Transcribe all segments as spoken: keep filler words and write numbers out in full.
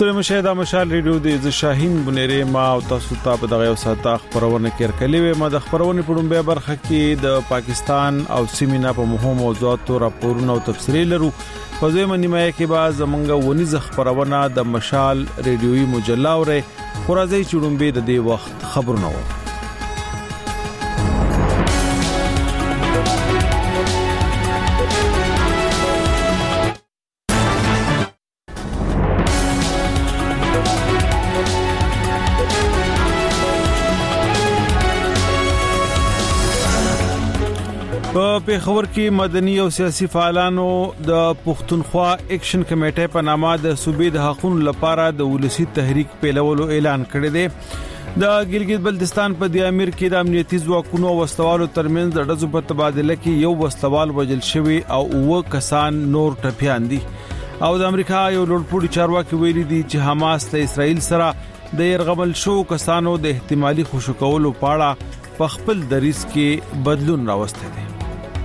ستوري مشاهده مشال ریډیو د شاهین بنيري ما او تاسو ته په دغه وساته خبرونه کړ کلی و ما د خبرونه په ډومبه برخه کې د پاکستان او سیمینه په مهمو موضوعاتو راپورونه او تفسیري لرو په دې منځ کې به زمونږ ونیز خبرونه د مشال ریډیوي مجله اوري خورازي چړومبه د دې وخت خبرونه و په پیښور کې مدني او سیاسي فعالانو د پښتونخوا اکشن کمیټې په نامه د صوبې د حقوقو لپاره د ولسی تحریک پیلولو اعلان کړی دی د ګلګت بلتستان په د امیر کې د امنیتي ځواکونو او وسلوالو ترمنځ د ډزو په تبادله کې یو وسلوال وژل شوی او اوه کسان نور ټپيان دي او د امریکا یو لوړپوړي چارواکي ویلي دي چې حماس له اسرائیل سره د يرغمل شو کسانو د احتمالي خوشکولو په اړه په خپل دریس کې بدلون راوسته دي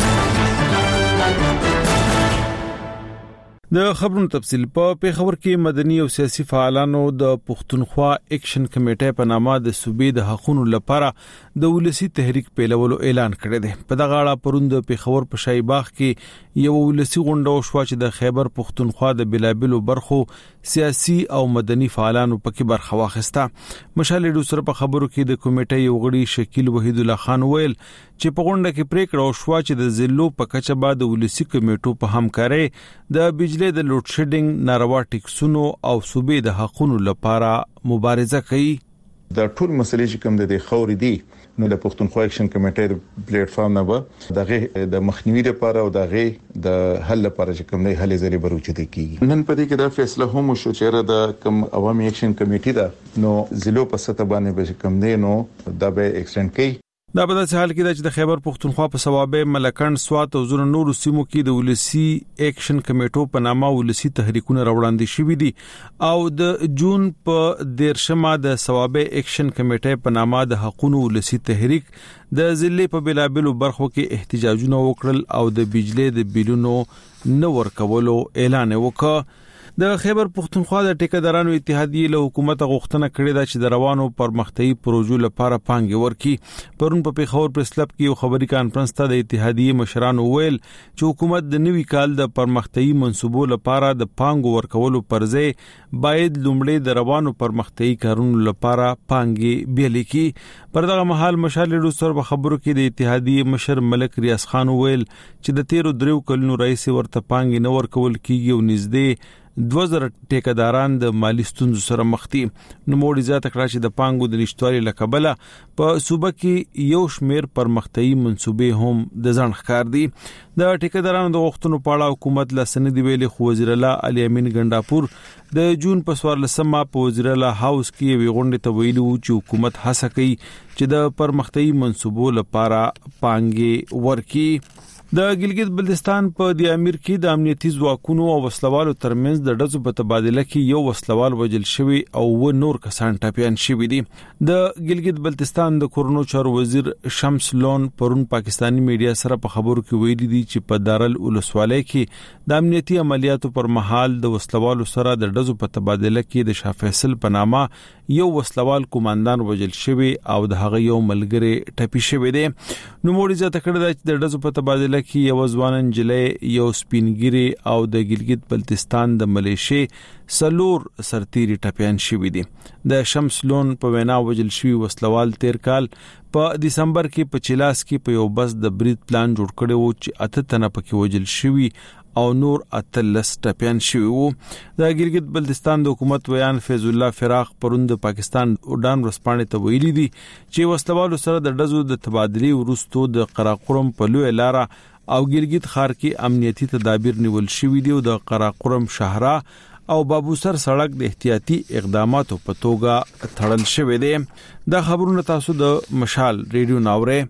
د خبرونو تفصیل په پیښور کې مدني او سیاسي فعالانو د پښتونخوا اکشن کمیټې په نامه د صوبې د حقوقو لپاره د ولسی تحریک پیلولو اعلان کړی دی په دغه اړه پروند پیښور په شای باغ کې یو ولسی غونډه شو چې د خیبر پښتونخوا د بلابلو برخو سیاسي او مدني فعالانو پکې برخه واخیسته مشال ډوسر په خبرو کې د کمیټې یو غړي شکیل وحید الله خان ویل چې په غونډه کې پریکړه وشوه چې د ضلعو په کچه بعد ولسی کمیټو په همکاري د بجلی د لوډ شیډینګ ناروا ټیکسونو او صوبې د حقوقو لپاره مبارزه کوي د ټول مسلې چې کوم د خوري دي نو د پښتونخوا اکشن کمیټې د پلیټ فارم نه و دغه د مخنیوي لپاره او دغه د حل لپاره چې کوم نه حل زری بروچته کیږي نن په دې کې دا فیصله هم شو چې د کوم عوامي اکشن کمیټې دا نو ضلعو په سطح باندې به کوم نه نو دا به ایکسټند کوي دا په داسې حال کې چې د خیبر پښتونخوا په ثوابه ملکند سوات او زور نور سیمو کې د ولسی اکشن کمیټو په نامه ولسی تحریکونه راوړاندې شوې دي او د جون په دیرشمه د ثوابه اکشن کمیټې په نامه د حقوقو ولسی تحریک د ضلع په بلابلو برخو کې احتجاجونه وکړل او د بجلی د بیلونو نو ورکولو اعلان وکړ د خیبر پښتونخوا د ټیکدارانو اتحادیه له حکومت غوښتنه کړې ده چې د روانو پرمختیايي پروژو لپاره پانګې ورکړي پرون په پیښور پریس کلب کې یو خبري کانفرنس ته د اتحادیه مشرانو ویل چې حکومت د نوي کال د پرمختیايي منصوبو لپاره د پانګو ورکولو پرځای باید لومړی د روانو پرمختیايي کارونو لپاره پانګې بیل کړي پر دغه مهال مشال ډوسر په خبرو کې د اتحادیه مشر ملک ریاض خان ویل چې د تیرو دریو کلونو رئیس ورته پانګې نه ورکول کیږي او نږدې دوه زره ټیکداران د مالی ستونزو سره مخ دي نو موږ ځات کړه چې د پانګو د نشټوالي لکبله په صوبه کې یو شمیر پرمختیايي منصوبې هم د ځان ښکار دي د ټیکدارانو د وختونو په اړه حکومت لا سند ویلي خو وزیر الله علي امین ګنداپور د جون په سوارلسمه په وزیر الله هاوس کې وی غونډه ته ویلي و چې حکومت هڅه کوي چې د پرمختیايي منصوبو لپاره پانګې ورکړي د ګلګت بلتستان په د امیر کې د امنیتي ځواکونو او وسلوالو ترمنځ د ډزو په تبادله کې یو وسلوال وژل شوی او و نور کسان ټپيان شوی دي د ګلګت بلتستان د کورونو چارو وزیر شمس لون پرون پاکستانی میډیا سره په خبرو کې ویلي دي چې په دارل ولسوالۍ کې د امنیتي عملیاتو پر مهال د وسلوالو سره د ډزو په تبادله کې د شاه فیصل په نامه یو وسلوال کمانډان وژل شوی او د هغه یو ملګری ټپي شوی دی نو موږ ځات کړه چې د ډزو په تبادله کې یو ځوانن جلې یو سپینګری او د ګلګت بلتستان د ملیشي سلور سرتيري ټپيان شوی دي د شمس لون په وینا وجل شوی وسلوال تیر کال په دسمبر کې په چلاس کې په یو بس د برید پلان جوړ کړی و چې اته تنه پکې وجل شوی او نور اتلس ټپيان شوی وو د ګلګت بلتستان د حکومت ویان فیض الله فراق پروند پاکستان اډان ورسپانې ته ویلي دي چې وسلوالو سره د ډزو د تبادلې ورستو د قراقرم په لوی لاره او ګلګت خار کې امنیتي تدابیر نیول شوې دي او د قراقرم شهرا او بابوسر سړک د احتیاطي اقداماتو په توګه تړل شوې دي د خبرونو تاسو د مشال ریډیو ناوره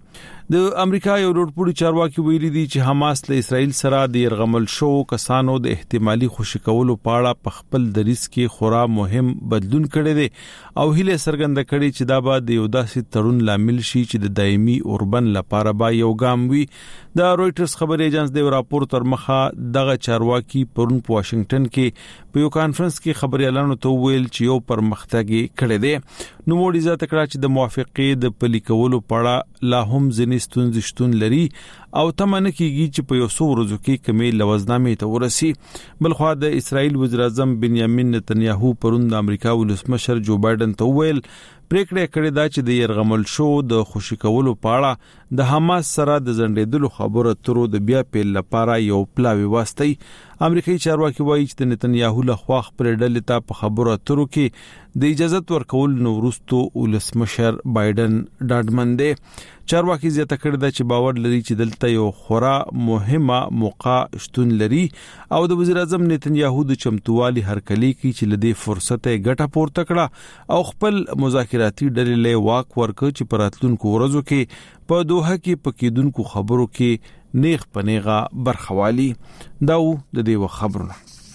د امریکا یو لوړپوړي چارواکي ویلي دي چې حماس له اسرائیل سره د يرغمل شو کسانو د احتمالي خوشی کولو په اړه په خپل دریس کې خورا مهم بدلون کړی دی او هیله څرګنده کړې چې دا به د یو داسې تړون لامل شي چې د دایمي اوربن لپاره به یو ګام وي. د رويټرز خبري ایجنس د راپور تر مخه دغه چارواکي پرون په واشنگټن کې په یو کانفرنس کې خبريالانو ته ویل چې یو پرمختګ کړی دی. نو موږ ځا تکړه چې د موافقې د پلي کولو په اړه لا هم ځینې ستونزې شتون لري او تمنه کیږي چې په یو څو ورځو کې کمی لوزنامې ته ورسي. بلخو د اسرائیل وزیر اعظم بنیامین نتنیاهو پرون د امریکا ولسمشر جو بایدن ته ویل پریکړه کړې ده چې د يرغمل شو د خوشی کولو په اړه د حماس سره د زندېدلو خبره ترو د بیا پیل لپاره یو پلاوی واسطي. امریکایي چارواکي وایي چې د نتنیاهو له خوا خبرې ډلې ته په خبره ترو کې د اجازه ورکول نو ورستو ولسمشر بایدن ډاډمن دی. چارواکي زیاته کړی دا چې باور لري چې دلته یو خورا مهمه موقع شتون لري او د وزیر اعظم نتنیاهو د چمتووالي هرکلی کې چې لدی فرصت ګټه پورته کړه او خپل مذاکراتي ډلې له واک ورکړ چې پراتلونکو ورځو کې په دوحه کې پکیدونکو خبرو کې نیغ پنیغه برخوالي. داو د دې خبرونه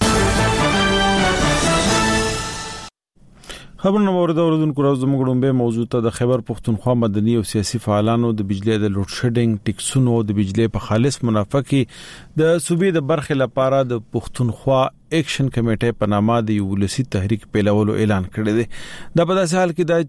خبرونه ورته اوردونکو راز زموږ به موضوع ته د خیبر پختونخوا مدني او سیاسي فعالانو د بجلی د لوډ شیډینګ ټیکسونو د بجلی په خالص منافع کې د صوبې د برخې لپاره د پختونخوا اکشن کمیټې په نامه د ولسی تحریک پیلولو اعلان کړی دی. دا په داسې حال کې دا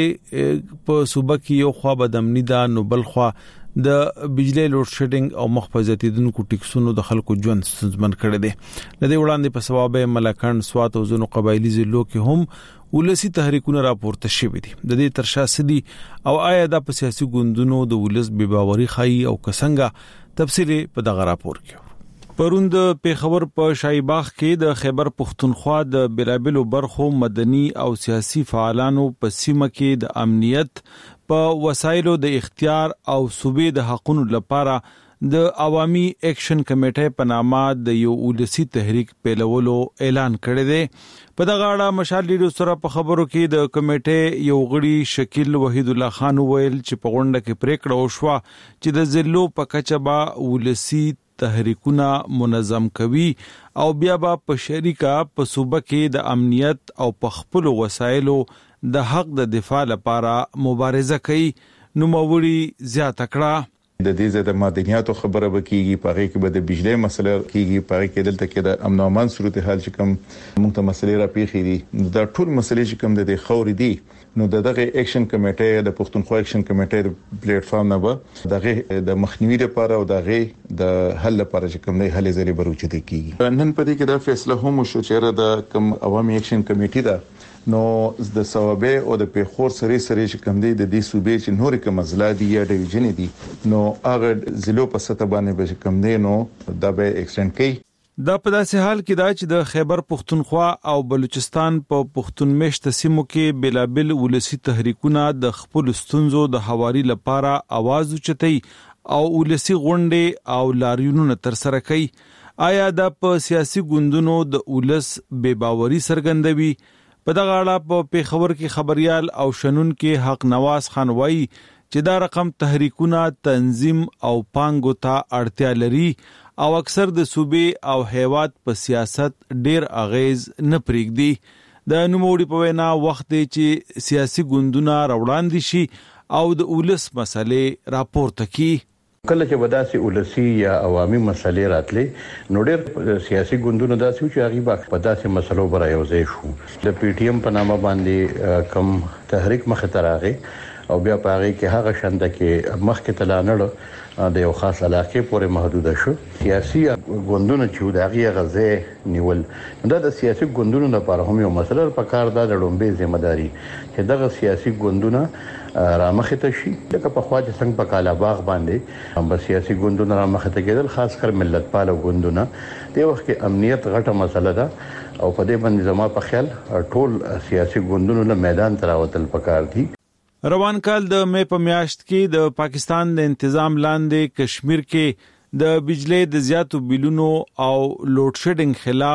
چې په صوبې کې یو خوا بدامنی دا نو بل خوا د بجلی لوډ شیډینګ او مخفزتیدونکو ټیکسونو د خلکو ژوند ستونزمن کړی دی. د دې وړاندې په سبب ملکان سوات او زونو قبایلی ضلعو کې هم ولسی تحریکونه راپورته شوي دي. د دې ترشا سدي او آیا د سیاسي ګوندونو د ولس بې باوري خای او کسنګا تفصیل په دغه راپور کې. پروند پیښور په شایباغ کې د خیبر پختونخوا د بیلابلو برخو مدني او سیاسي فعالانو په سیمه کې د امنیت په وسایلو د اختیار او صوبې د حقوقو لپاره د عوامي اکشن کمیټې په نامه د یو ولسی تحریک پیلولو اعلان کړی دی. په دغه اړه مشال لیډر سره په خبرو کې د کمیټې یو غړي شکیل وحید الله خان ویل چې په غونډه کې پریکړه وشوه چې د ضلعو په کچبا ولسی تحریکونه منظم کوي او بیا به په شریکه په صوبه کې د امنیت او په خپل وسایلو د حق د دفاع لپاره مبارزه کوي. نو موري زیاته کړه د دې زده مدنیاتو خبره وکيږي پاره کې به د بجلی مسله کیږي پاره کې دلته کې د امن او امان صورتحال چې کوم موږ ته مسلې را پیښې دي دا ټول مسلې چې کوم د خوري دي نو دغه اکشن کمیټه د پښتونخوا اکشن کمیټه د پلیټ فارم نه به دغه د مخنیوي لپاره او دغه د حل لپاره چې کوم نه حل زری بروچ دي کیږي. نن په دې کې دا فیصله هم شو چې د کوم عوامي اکشن کمیټه ده نو د ثوابه او د پیښور سری سری چې کوم دي د دې صوبې چې نور کوم ازلا دي یا ډیویژن دي نو هغه ضلعو په سطح باندې به کوم دي نو دا به ایکسټند کوي. دا په داسې حال کې دا چې د خیبر پختونخوا او بلوچستان په پختون مشت سیمو کې بلابل ولسی تحریکونه د خپل ستونزو د حواري لپاره आवाज اوچتي او ولسی غونډې او لاریونونه تر سره کوي. آیا دا په سیاسي ګوندونو د ولس بې باوري څرګندوي؟ په دغه اړه په پیښور کې خبريال او شنن کې حق نواز خان وایي چې دا رقم تحریکونه تنظیم او پانګو ته اړتیا لري او اکثر د صوبې او هیواد په سیاست ډیر اغیز نه پرېږدي. د نوموړي په وینا وخت دی چې سیاسي ګوندونه راوړاندې شي او د ولس مسلې راپورته کړي. کله چې وداسي ولسی یا عوامي مسلې راتلې نو ډېر سیاسي ګوندونو داسې چې هغه په په داسې مسلو برا یوځای شو. د پی ټی ایم په نامه باندې کم تحریک مخ ته راغی او بیا په هغه کې هغه شنده کې مخ کې تلانړ د یو خاص علاقې پورې محدود شو. سیاسي ګوندونو چې د هغه غزه نیول دا د سیاسي ګوندونو لپاره هم یو مسله په کار ده د لومبي ځمېداري چې دغه سیاسي ګوندونه رامخه ته شي. لکه په خواجه څنګه په کالا باغ باندې هم سیاسي ګوندونه رامخه ته کېدل خاص کر ملت پال ګوندونه د وخت کې امنیت غټه مسله ده او په دې باندې زما په خیال ټول سیاسي ګوندونو له میدان تراوتل پکار دي. روان کال د مې په میاشت کې د پاکستان د انتظام لاندې کشمیر کې د بجلی د زیاتو بیلونو او لوډ شیډینګ خلاف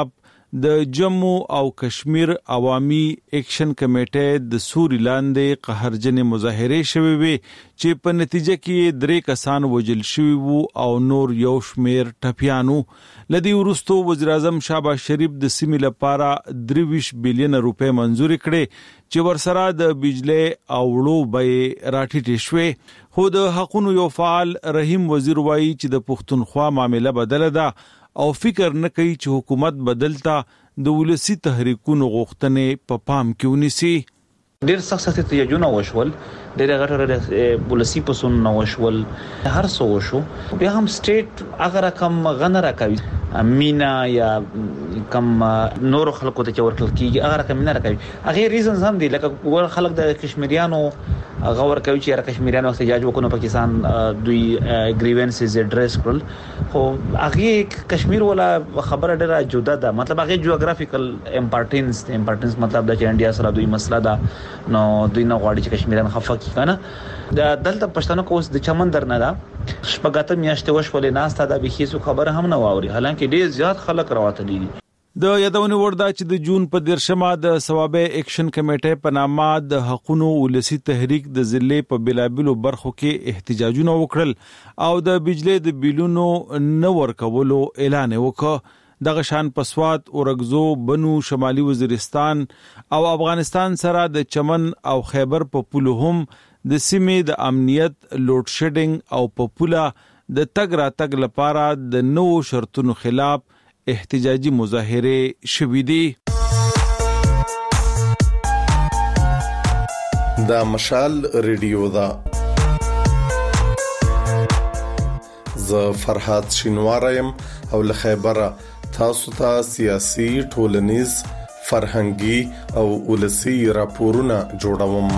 د جموں او کشمیر عوامي اکشن کمیټې د سوري لاندې قهرجن مظاهره شوې وي چې په نتیجه کې درې کسان وژل شوي وو او نور یو شمیر ټپیانو. لدی ورستو وزیر اعظم شهباز شریف د سیمې لپاره درویش بلین روپے منزور کړي چې ورسره د بجلی او وړو بیې راټیټې شوې. خو د حقونو یو فعال رحیم وزیر وایي چې د پښتونخوا معاملې بدله ده او فکر نه کوي چې حکومت بدلتا د ولسی تحریکونو غوښتنې په پام کې ونیسي. ډیر سخت سخت احتجاجونه وشول، ډیر غټ ولسی پسون نو وشول، هر څه وشو. بیا هم سټیټ اگر کم غنه راکوي مینا یا کم نور خلکو ته ورکل کیږي، اگر کم مینا راکوي هغه ریزنز هم دي، لکه ور خلک د کشمیریانو غور کوي چې را کشمیریانو احتجاج وکړو پاکستان دوی گریوینسز ایڈریس کړل، خو هغه کشمیر ولا خبره ډیره جدا ده. مطلب هغه جیوغرافیکل امپورټنس امپورټنس مطلب د انډیا سره دوی مسله ده، نو دوی نه غواړي چې کشمیریان خفه کی کنه. د دلته پښتنو کوس د چمن درنه ده شپږاته میاشتې وشولې ناسته د بخیسو خبره هم نه واوري، حالانکه ډیر زیات خلک راوتلي دي. د یادونې وردا چې د جون په دیرشمه د ثوابه اکشن کمیټې په نامه د حقونو ولسی تحریک د ضلع په بلابلو برخو کې احتجاجونه وکړل او د بجلی د بیلونو نه ورکولو اعلان وکړ. دغه شان په سوات، اورګزو، بنو، شمالي وزیرستان او افغانستان سره د چمن او خیبر په پولو هم د سیمې د امنیت لوډ شیډینګ او په پوله د تګ را تګ لپاره د نوو شرطونو خلاف احتجاجي مظاهره شوې دي. دا مشال ریډیو دا ز فرحات شینوارم او له خیبره تاسو ته سیاسي، ټولنیز، فرهنګي او ولسی راپورونه جوړوم.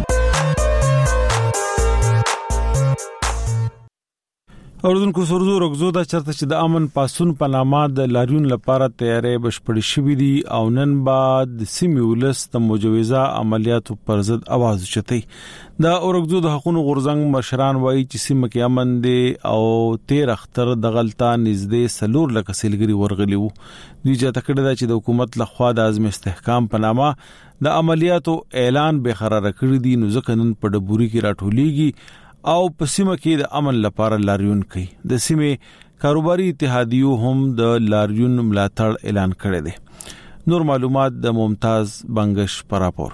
اوردونکو سرزو رغزو دا چرته چې د امن پاسون په نامه د لاریون لپاره تیارې بشپړې شوې دي او نن بعد د سیمې ولس د مجوزه عملیاتو پر ضد आवाज چتي. دا اورګزو د حقوقو غورزنګ مشران وایي چې سیمه کې امن دي او تیر اختر د غلطه نږدې سلور لکه سیلګری ورغلی وو. دوی چې تکړه چې د حکومت لخوا د عزم استحکام په نامه د عملیاتو اعلان به قرار کړی دي، نو ځکه نن په ډبوري کې راټولېږي او په سیمه کې د امن لپاره لاریون کوي. د سیمه کاروباري اتحادیو هم د لاریون ملاتړ اعلان کړی دی. نور معلومات د ممتاز بنگش پر راپور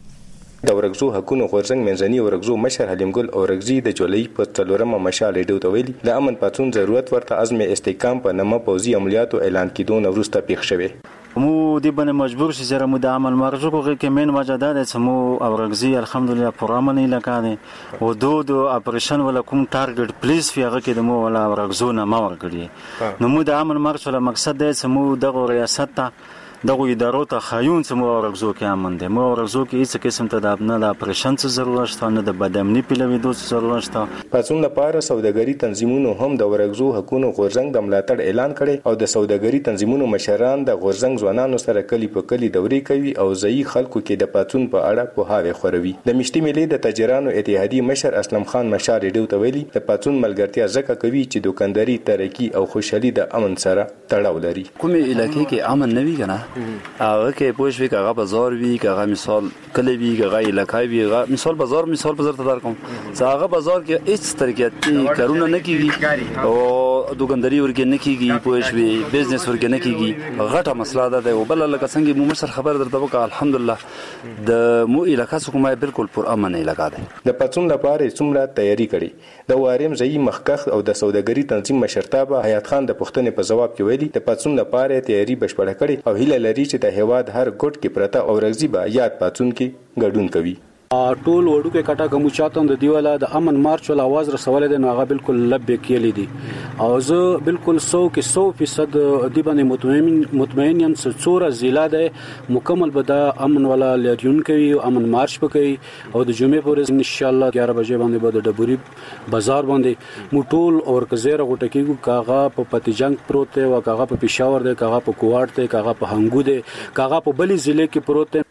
کې. د ورغزو حقونو غورځنګ منځني ورغزو مشر حلیم ګل اورغزي د جولای په څلورمه مشال ډیو ویلي د امن پاتون ضرورت ورته عزم استحکام په نامه پوزي عملیاتو اعلان کیدو نو وروسته پیښ شوی. مو دی باندې مجبور شي چې مو د عمل مرجو کوي کې من وجداد چې مو اورغزي الحمدلله پرامن علاقه او دو دو اپریشن ولا کوم ټارګټ پلیز فیغه کې د مو ولا اورغزو نه ما ورګړي. نو مو د عمل مرجو له مقصد دی چې مو د ریاست ته دغه ادارو ته خایون چې مو اورغزو کې امن دي. مو اورغزو کې هیڅ قسم ته د ابنا د اپریشن څخه ضرورت شته نه د بدامنی پیلوي دوه ضرورت شته. پاتون لپاره سوداګری تنظیمونو هم د ورغزو حقوقو غورځنګ د ملاتړ اعلان کړي او د سوداګری تنظیمونو مشران د غورځنګ ځوانانو سره کلی په کلی دوري کوي او ځای خلکو کې د پاتون په اړه په هاوی خوروي. د مشتي ملي د تاجرانو اتحادیه مشر اسلم خان مشار ډیو ته ویلي د پاتون ملګرتیا ځکه کوي چې دکانداري، ترقی او خوشحالي د امن سره تړاو لري. کومه علاقې کې امن نه وي کنه کې پوښوي کغه بازار وی کغه مثال کلی وی کغه علاقای وی مثال بازار مثال بازار ته درکم څنګه بازار کې هیڅ طریقې کارونه نه کیږي او دکانداري ورګه نه کیږي پوښوي بزنس ورګه نه کیږي غټه مسله ده او بل لکه څنګه مو مشر خبر درته وکړه الحمدلله د مو علاقې څخه بالکل پر امن علاقې ده. د پاتون لپاره څومره تیاری کړي د واریم ځای مخکخ او د سوداګری تنظیم مشرتابه حیات خان د پښتنې په جواب کې ویلي د پاتون لپاره تیاری بشپړه کړي او هیله لري چې د هواد هر ګټ کې پرتا او رغزي به یاد پاتون کې ګډون کوي. ټول وړو کې کټه کوم چاته د دیواله د امن مارچ ول आवाज رسول دي نو هغه بالکل لبه کېلې دي او زه بالکل سو کې سو فیصد دی باندې مطمئن مطمئن یم چې څوره ضلع ده مکمل به د امن ولا لاریون کوي او امن مارچ وکړي او د جمعې پورې ان شاء الله اګیارہ بجې باندې به د ډبوري بازار باندې مو ټول اور کزیره غټه کېږي کاغه په پتیجنګ پروت او کاغه په پېښور ده کاغه په کوواټ ده کاغه په هنګو ده کاغه په بلی ضلع کې پروت.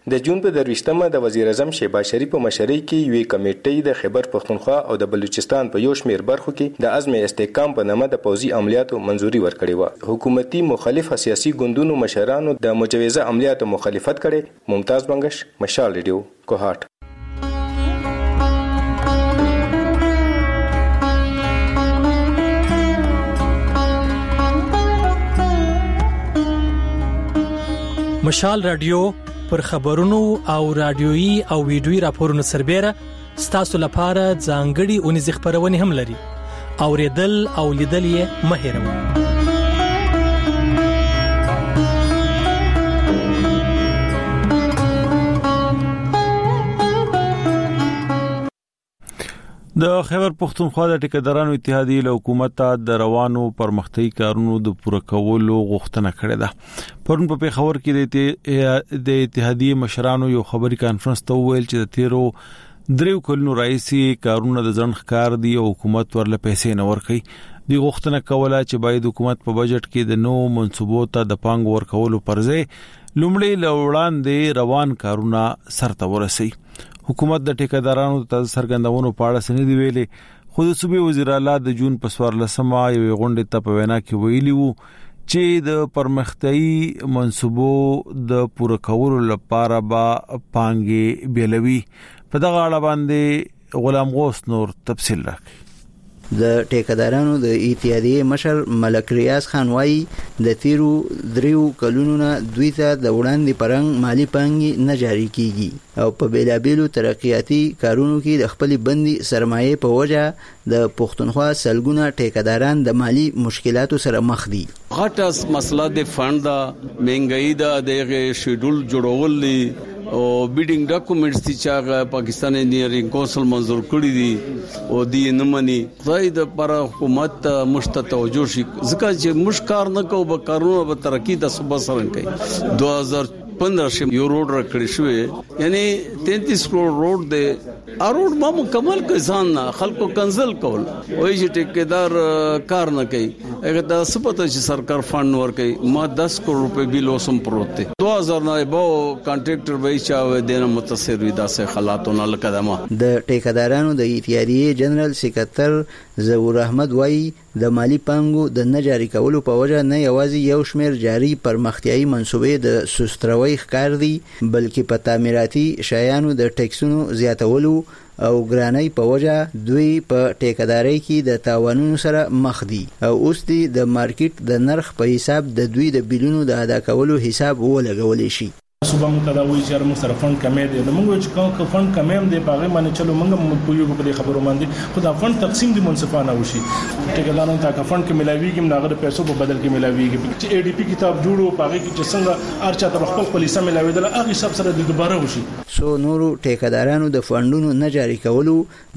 د جون په درويشتمه د وزیر اعظم شهباز شریف په مشرۍ کې یوې کمیټې د خیبر پختونخوا او د بلوچستان په یو شمېر برخو کې د عزم استحکام په نامه د پوځي عملیاتو منځوري ورکړې و. حکومتي مخالف سیاسي ګوندونو مشرانو د مجوزه عملیاتو مخالفت کړي. ممتاز بنگش، مشال ریډیو، کوهاټ. مشال رادیو پر خبرونو او رادیويي او ویډیويي راپورونو سربېره ستاسو لپاره ځانګړي اونیز خبرونه هم لري. اوریدل او لیدل یې مه هېروئ. د خیبر پختونخوا د ټیکدارانو اتحادیې له حکومت د روانو پرمختګي کارونو د پوره کولو غوښتنه کړې ده. پرون په پیښور کې د اتحادیې مشرانو یو خبري کانفرنس ته ویل چې د تیرو دریو کلونو راځي کارونه د ځنډ ښکار دي او حکومت ورله پیسې نه ورکوي. د غوښتنه کوله چې باید حکومت په بجټ کې د نو منصوبو ته د پانګ ورکولو پرځای لومړی لوړاندې روان کارونه سرته ورسي. حکومت د ټیکدارانو د سرګندونو په اړه سندې ویلې، خو د صوبې وزیر اعلی د جون په سوارلسمه یو غونډه ته په وینا کې ویلي وو چې د پرمختګي منصوبو د پوره کولو لپاره با پانګې بیلوي. په دغه اړه باندې غلام غوث نور تفصیل راکړي. د ټیکدارانو د اتحادیې مشر ملک ریاض خان وايي د تیرو دریو کلونو نه دوی ته د وړاندې پرنګ مالی پانګې نه جاری کیږي او په بیلابیلو ترقیاتي کارونو کې د خپل بندي سرمایه په وجه د پښتونخوا سلګونه ټیکداران د مالی مشکلاتو سره مخ دي. غټه مسله د فند دا مهنګای دا د شیډول جوړول او بیډینګ ډاکومېنټس چې هغه پاکستان انجینرینګ کونسل منظور کړی دي او دی نه مني. خدای د پر حکومت مشت توجه شي ځکه چې مشکار نه کو به کارونه به ترقی د صوبه سره کوي. دو هزار پندرہ شم یو روډ راکړی شوی یعنی تینتیس کروڑ روډ دی. ا روډ ما مکمل کوي ځان نه خلکو کنزل کول وای چې ټیکدار کار نه کوي. هغه د سپته چې سرکار فند ور کوي. ما دس کروڑ روپے بیل وسم پروت دی. دو هزار نه به کانټریکټر وای چې دینه متصر وي داسې حالاتونه لکدمه. د ټیکدارانو د اتحادیې جنرال سکرټر ظهور احمد وای د مالی پانګو د نه جاری کولو په وجه نه یوازې یو شمیر جاری پرمختیايي منصوبې د سستروي ښکار دي بلکې په تعمیراتي شیانو د ټیکسونو زیاتولو او ګرانۍ په وجه دوی په ټیکداري کې د تاوانونو سره مخ دي او اوس دي د مارکیټ د نرخ په حساب د دوی د بیلونو د ادا کولو حساب ولګولې شي. صوبه مونږ دا وایي چې موږ سره فند کمې دي نو موږ چې کوم فند کمې هم دي په هغه باندې چلو موږ هم پویو په دې خبرو باندې خو دا فند تقسیم دي منصفانه وشي. ټیکدارانو ته کا فند کې ملاويږي موږ د پیسو په بدل کې ملاويږي چې اي ډي پی کتاب جوړو په هغه کې چې څنګه ارچا ته خپل پولیسه ملاويدل هغه حساب سره د دوباره وشي. سو نورو ټیکدارانو د فندونو نه جاری کولو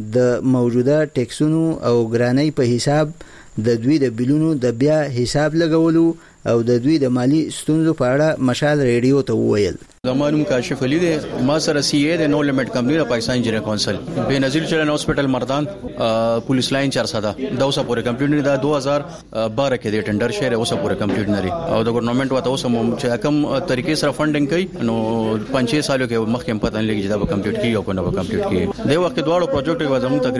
د موجوده ټیکسونو او ګرانۍ په حساب د دوی د بیلونو د بیا حساب لګولو او د دوی د مالی ستونزو په اړه مشال ریډیو ته وویل. زمانم کاشف علی دی ما سره سی ای د نو لیمټ کمپنی د پاکستان انجینیر کونسل بنظیر چلن هاسپټل مردان پولیس لاین چار ساده دا اوسه پوره کمپلیټ دا دو هزار بارہ کې د ټندر شهر اوسه پوره کمپلیټ نری او د ګورنمنت وته اوسه چې کم طریقې سره فندینګ کوي نو پنځه چھ سالو کې مخکې پته نه لګي دا به کمپلیټ کیږي او کنه به کمپلیټ کیږي. د وخت دواړو پروجیکټ یو زمو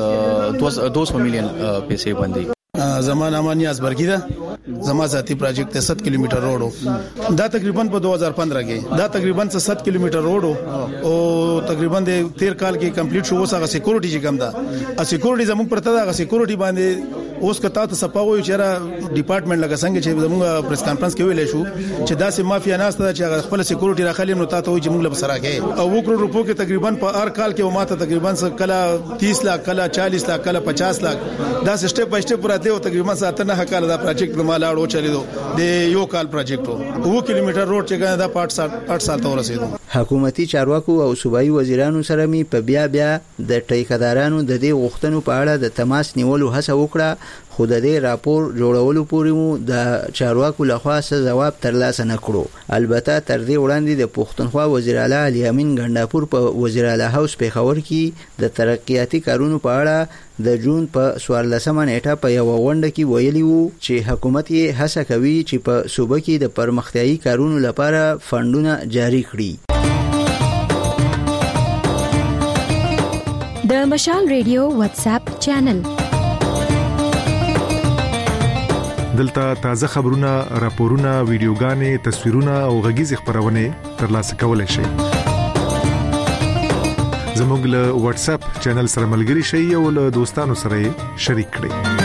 تقریبا دو سو میلیون پیسې باندې. زمان امانی ازبرګی دا زما ذاتی پروجیکټ ست کیلومتر روډ دا تقریبا په دو هزار پندرہ کې دا تقریبا ست کیلومتر روډ او تقریبا د تیر کال کې کمپلیټ شو. اوسه سکیورټي چې کوم دا ا سکیورټي زموږ پرته دا سکیورټي باندې اوس کته ته سپاوي چې را ډپارټمنټ لګا څنګه چې زموږ پریس کانفرنس کې ویل شو چې دا سه مافیا ناسته چې خپل سکیورټي راخلي نو تاسو چې موږ له سره کې او وکړو روپو کې تقریبا په هر کال کې ماته تقریبا کله تیس لک کله چالیس لک کله پچاس لک دا سټپ بای سټپ راته او تقریبا ساتنه حکاله دا پروجیکټ د مالاړو چلیدو د یو کال پروجیکټ وو کیلومتر روډ چې ګنه دا پات سات سال ته ورسېدو. حکومتي چارواکو او صوبایي وزیرانو سره می په بیا بیا د ټیکدارانو د دې غوښتنو په اړه د تماس نیولو هڅه وکړه خو د دې راپور جوړولو پورې مو د چارواکو لخوا څه جواب ترلاسه نه کړو. البته تر دې وړاندې د پښتونخوا وزیر اعلی علي امین ګنداپور په وزیر اعلی هاوس پیښور کې د ترقیاتي کارونو په اړه د جون په سوارلسمه نیټه په یو غونډه کې ویلي وو چې حکومت یې هڅه کوي چې په صوبه کې د پرمختیايي کارونو لپاره فندونه جاری کړي. د مشال ریډیو واتس اپ چینل. دلته تازه خبرونه، راپورونه، ویډیوګانې، تصویرونه او غږیز خبرونه ترلاسه کولای شئ. زموږ له واتس اپ چینل سره ملګري شئ او له دوستانو سره شریک کړئ.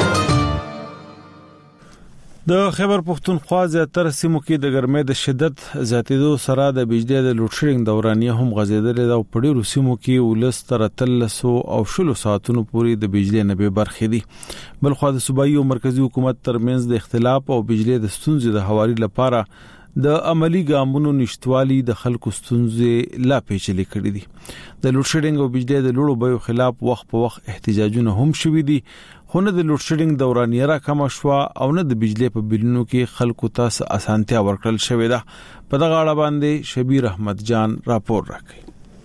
د خیبر پختونخوا زیاتره سیمو کې د ګرمۍ د شدت زیاتېدو سره د بجلی د لوډ شیډینګ دورانیه هم غځېدلې ده او په ډېرو سیمو کې ولس تر تلسو او شلو ساعتونو پورې د بجلی نه به برخې دي. بلخو د صوبایي او مرکزی حکومت ترمنځ د اختلاف او بجلی د ستونزې د حواري لپاره د عملی ګامونو نشټوالي د خلکو ستونزې لا پیچلې کړې دي. د لوډ شیډینګ او بجلی د لوړو بیو خلاف وخت په وخت احتجاجونه هم شوي دي، خو نه د لوډ شیډینګ دورانیه را کم شو او نه د بجلی په بلونو کې خلکو ته اسانتیا ورکړل شوې ده. په دغه اړه باندې شبیر احمد جان راپور راکړي.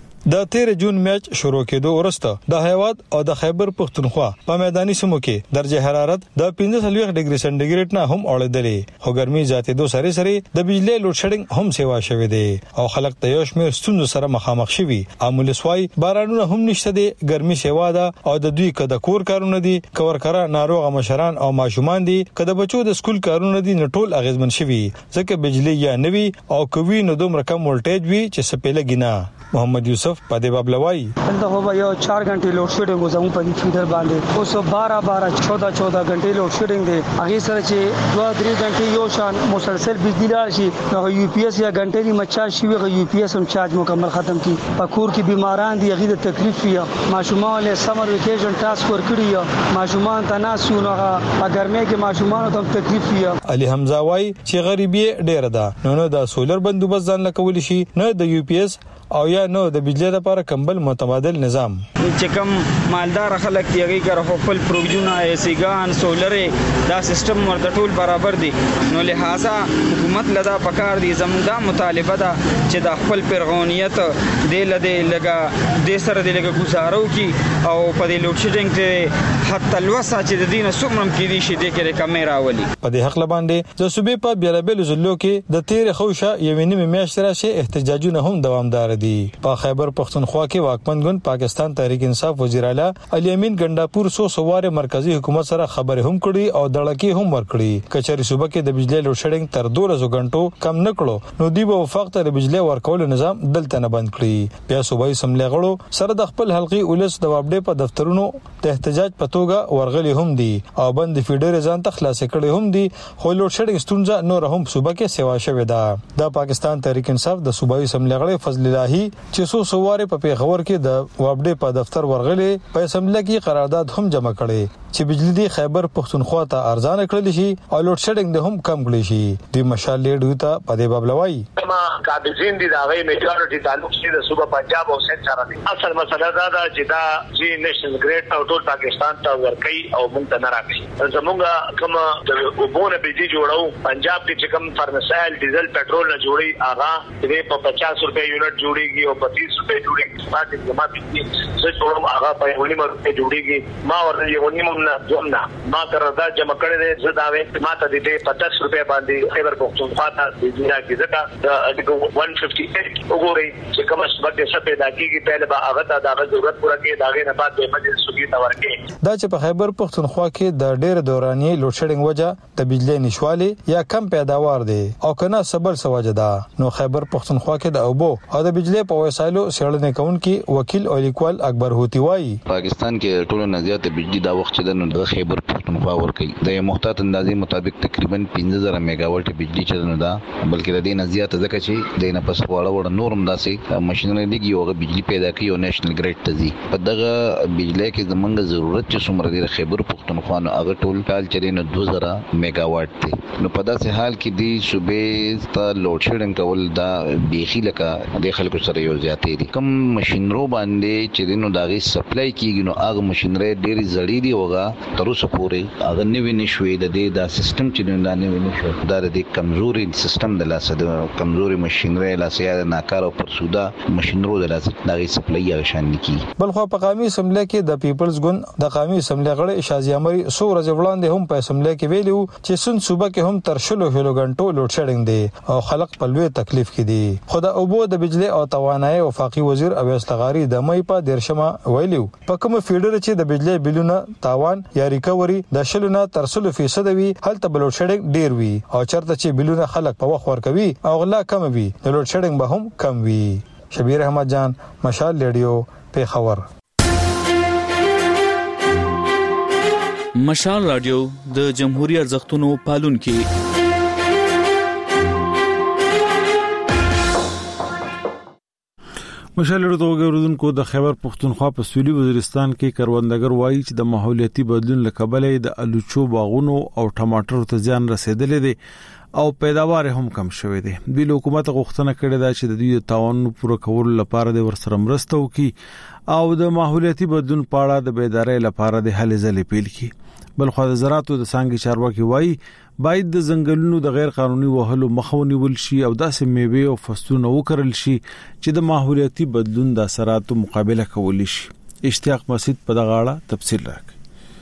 د تیر جون میچ شروع کېدو وروسته د هیواد او د خیبر پختونخوا په میداني سیمو کې درجه حرارت د پنځه څلوېښت ډیګري سنټیګریډ نه هم اړېدلې، خو ګرمي زیاتېدو سره سره د بجلی لوډ شیډینګ هم سیوا شوې ده او خلک د یو شمېر ستونزو سره مخامخ شوي. امولسوای بارانونه هم نشته دي، ګرمي سیوا ده او د دوی کده کور کارونه دي، کورکرا ناروغ مشران او ماشومان دي، کده بچو د سکول کارونه دي، نټول اغیزمن شوي ځکه بجلی یا نوي او کوي نو دومره کم ولټیج وي چې سپېله گینا. محمد یوسف پدې بابلوای دلته هو یو چار غنټې لوډ شیډینګ زمو په دې فیډر باندې اوس بارہ بارہ چودہ چودہ غنټې لوډ شیډینګ دی. هغه سره چې دوه درې غنټې یو شان مسلسل بجلی راشي نو یو پی ایس یا غنټې دی مچا شي وي یو پی ایس هم چارج مکمل ختم کی. پکور کې بیماران دي، هغه د تکلیف یا ماشومان له سمر ویکیشن ټاسک ور کړی یا ماشومان تناسو نو اگر مې کې ماشومان ته تکلیف یا علي حمزه وای چې غریبي ډېر ده، نو د سولر بندوبست ځان لکول شي، نه د یو پی ایس او یا نو د بجلی لپاره کمبل متبادل نظام. چې کوم مالدار خلک دی هغه کار خپل پروګجونه ایسیګان سولرې دا سیستم ورته ټول برابر دي، نو لہذا حکومت لدا پکار دي زموږ دا مطالبه ده چې د خپل پیرغونیت د لده لګه د سره د لګه گزارو کی او په دې لوډ شیډینګ ته حتی الوسه چې د دینه سومرم کې دي شي د کې کیمرا ولي. په دې حق لباندې د صوبې په بیلابل ضلعو کې د تیر خوشه یوې نیمه میاشتې راشي احتجاجونه هم دوامدار دي. په خیبر پختونخوا کې واکمن ګوند پاکستان تحریک انصاف وزیر اعلی علي امین ګنداپور سو سواره مرکزی حکومت سره خبرې هم کړي او دړکی هم ورکړي. کچري صوبه کې د بجلی لوډ شیډینګ تر دولس غنټو کم نکړو نو دی به وفاق ته بجلی ورکول نظام دلته نه بند کړي. بیا صوبایي سملې غړو سره د خپل حلقي ولس د وابډې په دفترونو د احتجاج په توګه ورغلي هم دي او بند فیډر ځان ته خلاص کړي هم دي، خو لوډ شیډینګ ستونزه نور هم صوبه کې سیوا شوې ده. د پاکستان تحریک انصاف د صوبایي سملې غړي فضل الهي چې سو سواره په پیښور کې د وابډې په دفتر ورغلي په اسمبلی کې قرارداد هم جمع کړي چې بجلی دی خیبر پختونخوا ته ارزانه کړل شي او لوډ شیډینګ د هم کم کړی شي. د مشال لیډو ته په دې بابلوای ما قابضین دي دا غي میجورټي تعلق شي د صوبه پنجاب او سند سره دي. اصل مسله دا ده چې دا جی نېشنل ګریډ او ټول پاکستان ته ورکړي او موږ ته نه راکړي. زموږ کوم د وبونه بجلی جوړو پنجاب کې چې کوم فرنسایل ډیزل پټرول نه جوړي هغه دې په پچاس روپے یونټ جوړيږي او په تیس روپے جوړيږي. پاتې جمع بجلی څه جوړم هغه په ونیمه روپے جوړيږي. ما ورته یو ونیمه نه دومنا ما قرارداد جمع کړی دی زه دا وې ما ته دې په دس روپے باندې خیبر پختونخوا ته بجلی راکړي. ځکه د ایک سو اٹھاون وګورئ چې کوم څه به څه پیدا کیږي پهله به هغه ته د ضرورت پوره کې داغه نه بعد به مجلس سګي تا ورکې. دا چې په خیبر پختونخوا کې د ډېر دوراني لوډ شیډینګ وجه د بجلی نشوالي یا کم پیداوار دی او کنه صبر سوجه ده، نو خیبر پختونخوا کې د اوبو او د بجلی په وسایلو سیړنې کوونکي وکیل او لیکوال اکبر هوتی وایي پاکستان کې ټولو نه زیات بجلی دا وخت چې د خیبر پختونخوا ورکې د محتاط اندازې مطابق تقریبا پنځه زره میگا واټ بجلی چلنه ده، بلکې د دې نه زیات ځکه چې د نه پس وړه وړه نورم داسې ماشينونه لګي او بجلی پیدا کوي او نېشنل ګریډ ته ځي. په دغه بجلی کې زمونږ ضرورت چې څومره دی خیبر پختونخوا نو هغه ټول کال چې نه دوه زره میگا واټ دی. نو په داسې حال کې دی صوبې ته لوډ شیډینګ کول دا بیخي لکه د خلکو سره یو زیاتې دي. کوم ماشينرو باندې چې نو داغي سپلای کیږي نو هغه ماشينري ډېری زړې دي اوغه تر اوسه پورې هغه نوی نشوي د دې دا سیستم چې دا نوی نشو دا د کمزوري سیستم د لاسه د کمزوري ماشينري لاسه یا ناکاره او پرسودا ماشينرو د لاسه داغي سپلای یا شان نکی. بلخو په قومي اسمبلی کې د پیپلز ګوند د قومي اسمبلی غړي شازي امري سو ورځ وړاندې هم په اسمبلی کې ویلو چې سن صوبه کې هم تر شلو شلو غنټو لوډ شیډینګ دی او خلک په لوی تکلیف کې دي. خو د اوبو د بجلی او او توانایي وفاقي وزیر اویس لغاری د مې په درشمه ویلو په کوم فیډر چې د بجلی بلونه تاوان یا ریکوري د شلونه تر سلو فیصد وي هلته بلوډ شیډینګ ډیر وي او چرته چې بلونه خلک په وخت ورکوي او غلا کم وي د لوډ شیډینګ به هم کم وي. شبیر احمد جان، مشال ریډیو، پیښور. مشال رادیو د جمهوریت ارزښتونو پالونکي. مشال ریډیو غوړونکو د خیبر پختونخوا په سویلي وزیرستان کې کروندګر وایي چې د ماحولیاتي بدلون له کبله د الوچو باغونو او ټماټر ته ځان رسیدلې دي او پیداوار هم کم شوې دي. د حکومت غوښتنه کړې ده چې د دوی تعاون پوره کولو لپاره د ورسره مرسته وکړي او د ماحولیاتي بدلون په اړه د بیدارۍ لپاره د هلې ځلې پیل کړي. بلخو د زراعت او د څنګه چارواکي وایي باید د ځنګلونو د غیر قانوني وهلو مخه ونیول شي او داسې میوه او فصلونه وکرل شي چې د ماحولیاتي بدلون د اثراتو مقابله کولی شي. اشتیاق مسعود په دغه اړه تفصیل راکړي.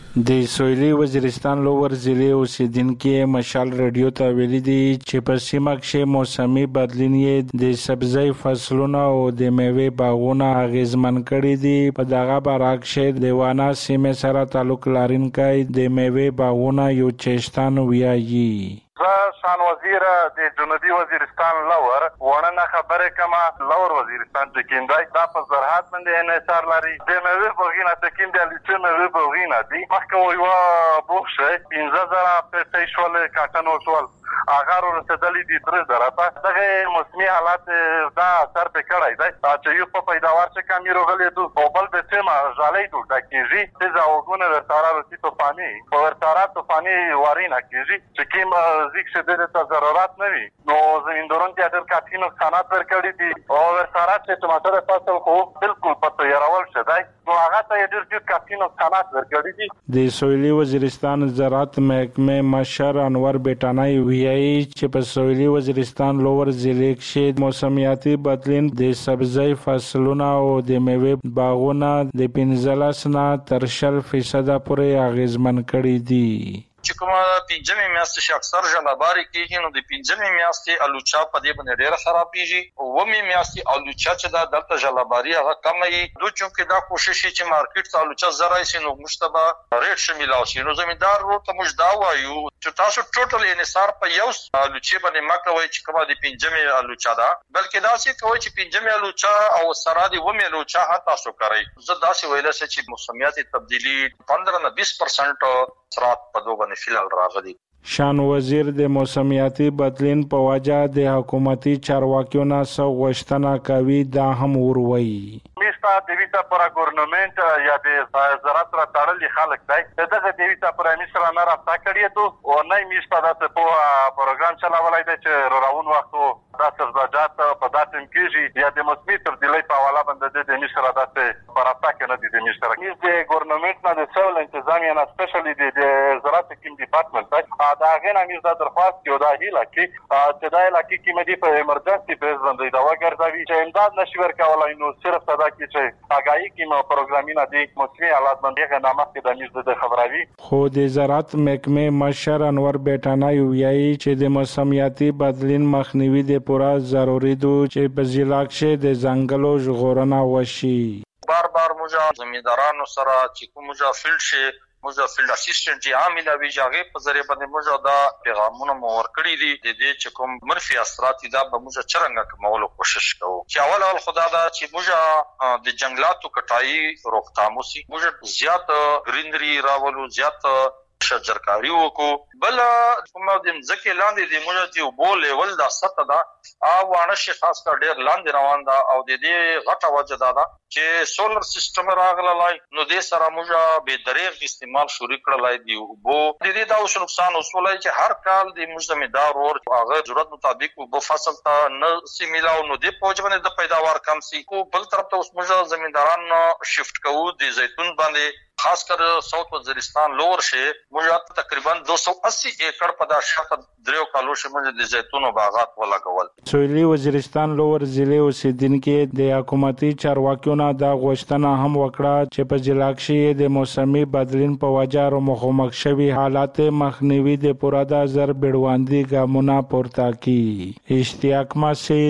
د سویلي وزیرستان لوور ضلع اوسیدونکو مشال ریډیو ته ویلي دي چې په سیمه کې موسمي بدلون یې د سبزی فصلونو او د میوه باغونو اغیزمن کړي دي. په دغه برعکس د وانا سیمه سره تعلق لرونکي د میوه باغونو یو چشتان ویایي. زه شان وزیر د جنوبي وزیرستان لور ورنه خبره کما لور وزیرستان چې کیندای دا په زراعت باندې انحصار لري. د میوه باغونه چې کیندل چې میوه باغونه دي مخکې یو بوخشه پنځه زره پیسې شول کاټن وشول اگر ورسېدلې دي تر زراعت دغه موسمي حالات دا اثر په کړای دی چې یو په پیداوار چې کمی روغلې دو او بل به سیمه ژالې دو د کیږي چې دا وګونه ورتاره رسې ته پانی په ورتاره ته پانی وارینه کیږي چې کیم ځکه چې د ضرورت نه وي نو زمیندوران ته ډېر کافي نقصانات ورکړي دي او ورسره چې ټماټر فصل خو بالکل په تیارول شوی نو هغه ته ډېر ډېر کافي نقصانات ورکړي دي. د سویلي وزیرستان زراعت محکمه مشر انور بیٹانای ویایي چې په سویلي وزیرستان لوور ضلع کې موسمیاتي بدلون د سبزی فصلونو او د میوه باغونو د پنځلس نه تر شل فیصد پورې اغیزمن کړي دي. چې کومه پنځمې میاشتې چې اکثر ژلاباري کېږي نو د پنځمې میاشتې الوچا په دې باندې ډېره خرابېږي او اومې میاشتې الوچا چې دا دلته ژلاباري هغه کمه وي. دوی چونکې دا کوشش چې مارکیټ ته الوچا زه راشي نو موږ ته به ریټ ښه میلاو شي نو زمیندار ورور ته موږ دا وایو چې تاسو ټوټل انحصار په یو الوچې باندې مه کوئ چې کومه د پنځمې الوچا ده بلکې داسې کوئ چې پنځمې الوچا او سره د اومې الوچا هم تاسو کوئ. زه داسې ویلی شم چې موسمیاتي تبدیلي پندرہ نه بیس پرسنټ سرعت په دوه باندې فیلال راغلي. شان وزیر د موسمیاتي بدلون په وجه د حکومتي چارواکیو نه سو غوښتنه کوي دا هم وروي. میستا د ویتا پر ګورنمنت یا د زراعت را تړلې خلک دی دغه د ویتا پر میسرا نه راځه کړی ته او نه میستا د په پروګرام چلاولای دی چې راون وختو د سرزاجات په داتم کېږي یا د موسمي تبدیلی په حواله باندې د میسرا داسې پراته کې نه دي د میسرا هیڅ د ګورنمنت نه د سول انتظامیه نه سپیشلی د زراعت کیم ډپارټمنټ دا غنا میز د درخواست یو د هیله کې چې دا علاقې کې مدي په ایمرجنسي بیس باندې دا وګرځوي چې امداد نشي ورکولای نو صرف صدا کې چې اگاهی کې مو پروګرامینه دي موسمي حالات باندې غنامه کې د میز د خبروي. خو د زراعت محکمه مشر انور بیٹانای ویایي چې د موسمیاتي بدلون مخنیوي د پورا ضروري دي چې په ضلع کې د ځنګلو ژغورنه وشي. بار بار موږ زمیندارانو سره چې کوم موږ فیلډ شي موږ فیلډ اسسټنټ چې عامل وی ژغه په ذریعہ باندې موږ دا پیغامونه مور کړی دي د دې چې کوم منفي اثرات دا به موږ چرنګ کومولو کوشش کوو چې اول اول خدا دا چې موږ د جنگلاتو کټای روکتام وسی موږ زیات گرینری راولو زیات شجرکاری وکړو بل کومه د ځکه لاندې د موږ دی وبو لیول دا سطح دا او وانه شي خاص کر ډیر لاندې روان دا او د دې غټه وجه دا چې سولر سیستم راغلای نو د سره موږ به دریغ استعمال شروع کړلای دی وبو د دې دا اوس نقصان وسولای چې هر کال د موږ زمیندار ور هغه ضرورت مطابق وبو فصل ته نه سیمیلاو نو د پوجبنه د پیداوار کم سي کو بل طرف ته اوس موږ زمینداران شفت کوو د زیتون باندې خاص کر ساوث وزیرستان لور شه موږ تقریبا دو سو اسی ایکڑ په دا شاته دریو کالو شه موږ د زیتونو باغات ولاګول. سویلي وزیرستان لور ضلع اوسیدونکو د حکومتي چارواکیو نه دا غوښتنه هم وکړه چې په ضلع کې د موسمي بدلون په وجه مخامخ شوي حالات مخنیوي د پوره د زر بیړواندي ګامونه پورته کړي. اشتیاق مسعود،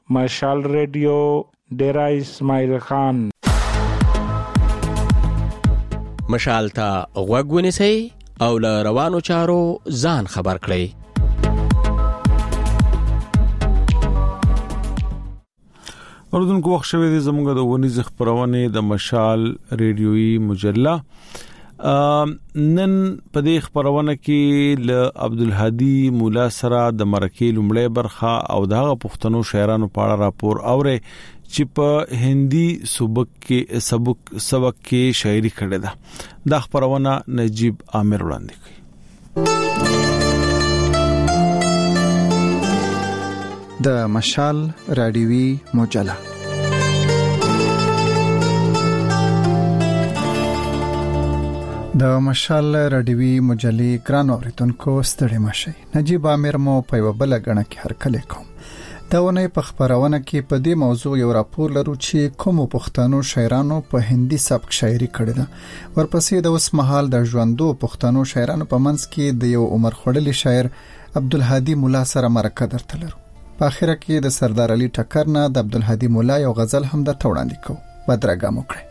مشال ریډیو ډیرا اسماعیل خان. مشال ته غوږ ونیسئ او له روانو چارو ځان خبر کړئ. اردوونکو وخت شوی دی زموږ د ونیز خبرونه د مشال ریډیوي مجله. نن په دې خبرونه کې ل عبدالهادي مولا سره د مرکې لومړی برخه او دغه پښتنو شاعرانو په اړه راپور اوري چې په هندي سبق کې سبق سبق کې شاعري کړې ده. دا خبرونه نجیب عامر وړاندې کوي. د مشال رادیوي مجله. د مشال رادیوي مجلې ګران اوریدونکو ستړي مشي. نجیب عامر مو په یو بل غنه کې هرکله کوم. دا ونه په خبرونه کې په دې موضوع یو راپور لرو چې کوم پښتنو شاعرانو په هندي سبک شاعري کړې ده. ورپسې د اوس مهال د ژوندو پښتنو شاعرانو په منځ کې د یو عمر خړلې شاعر عبدالهادي مولا سره مرکه درته لرو. په اخر کې د سردار علي ټکر نه د عبدالهادي مولا یو غزل هم د توړاندې کو. بدرګه مو کړی.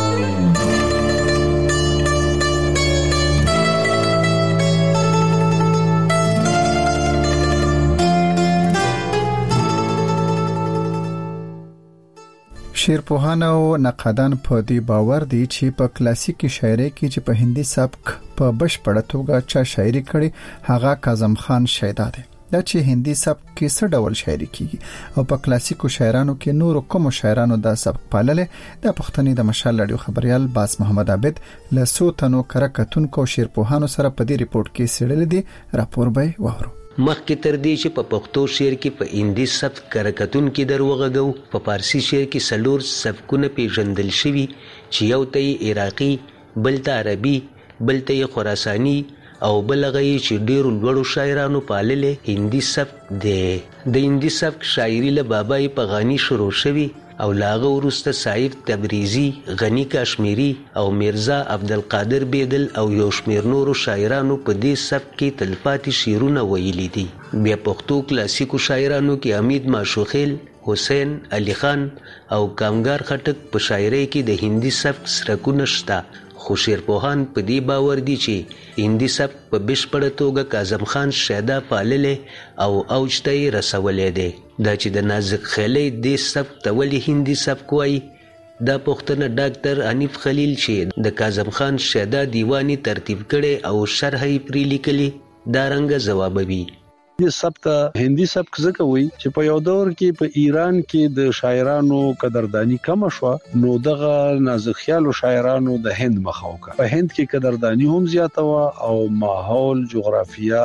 شعرپوهان او نقادان په دې باور دي چې په کلاسیکي شاعرۍ کې چې په هندي سبک په بشپړه توګه چا شاعري کړي هغه کاظم خان شیدا دی. دا چې هندي سبک کې څه ډول شاعري کیږي او په کلاسیکو شاعرانو کې نور کوم شاعرانو دا سبک پاللې د پښتني د مشال رادیو خبريال باس محمد عابد له سوتنو کرکتونکو شعرپوهانو سره په دې ریپورت کې سړلې دي. راپور به وورو. مخکې تر دې چې په پښتو شعر کې په هندي سبک کرکتون کې دروغغو په فارسی شعر کې سلور سبکونه پیژندل شوي چې یو ته عراقي، بل ته عربي، بل ته خراساني او بل غي چې ډېر لوړو شاعرانو پاللې هندي سبک دی. د هندي سبک شاعري له بابای پغانی شروع شوي او لاغه ورسته سعید تبریزی، غنی کاشمیری او میرزا عبدالقادر بیدل او یو شمیر نورو شاعرانو په دې سبک کې تلپاتې شعرونه ویلي دي. بیا پښتو کلاسیکو شاعرانو کې حمید ماشوخیل، حسین علي خان او کامګار خټک په شاعرۍ کې د هندي سبک سرکونه شته. خو شعرپوهان په دې باور دي چې هندي سبک په بشپړه توګه کاظم خان شیدا پاللې او اوج ته رسولې ده. دا چې د نازک خیلې د سبک ته ولې هندي سبک وایي دا پښتنه ډاکټر حنیف خلیل چې د کاظم خان شیدا دیوانی ترتیب کړي او شرح یې پری لیکلي دا رنګ جوابوي. دې سبک هندي سبک ځکه وایي چې په یو دور کې په ایران کې د شاعرانو قدردانی کم شو نو دغه نازک خیالو شاعرانو د هند مخاوکه په هند کې قدردانی هم زیاته و او ماحول، جغرافیا،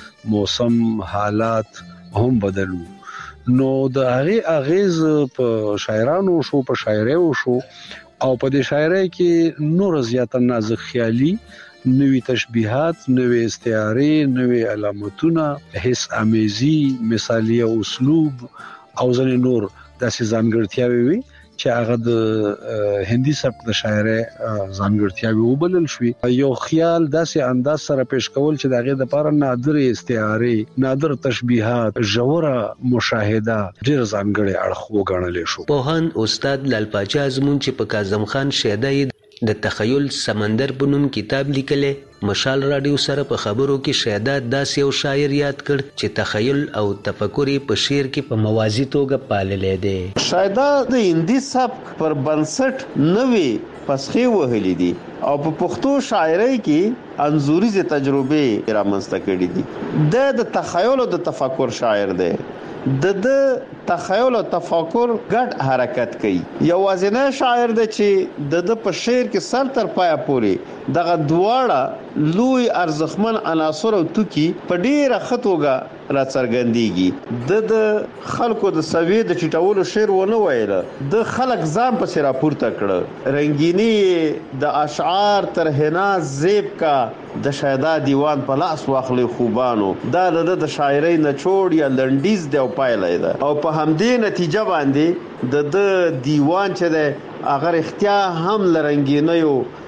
موسم، حالات هم بدلو. نو د هغه اغیز په شاعرانو شو، په شاعرۍ شو او په دې شاعرۍ کې نور زیاته نازک خیالي، نوې تشبیهات، نوې استعارې، نوې علامتونه، حس امیزي، مثالی اسلوب او ځنې نور داسې ځانګړتیاوې وي چې هغه د هندي سبک د شاعرۍ ځانګړتیاوې وبلل شوې. یو خیال داسې انداز سره پیش کول چې د هغې دپاره نادر استعارې، نادر تشبیهات، ژوره مشاهده ډېر ځانګړی اړخ وګڼلی شو. پوهان استاد لال پاچا ازمون چې په کاظم خان شیدا د تخیل سمندر په نوم کتاب لیکلی، مشال رادیو سره په خبرو کې شیدا داسې یو شاعر یاد کړ چې تخیل او تفکر په شعر کې په موازی توګه پاللی دی. شیدا د هندي سبک پر بنسټ نوې پسخې وهلې دي او په پښتو شاعرۍ کې انځوریزه تجربې رامنځته کړې دي. د تخیل او د تفکر شاعر دی. د د تخیل او تفکر ګډ حرکت کوي. یوازینی شاعر دی چې د د په شعر کې سر تر پایه پورې دغه دواړه لوی ارزښتمن عناصر او توکي په ډیره خطوګه را څرګندېږي. د د خلکو د سوي د چټولو شعر ونه ویل، د خلک ځان پسې راپورته کړ. رنگینی د اشعار تر حنا زیب کا د شیدا دیوان په لاس واخلې خوبانو. دا د د شاعرۍ نچوړ یا لنډیز دی او پایلې ده او په همدې نتیجه باندې د د دیوان چې ده اگر اختیار هم لرنګینیو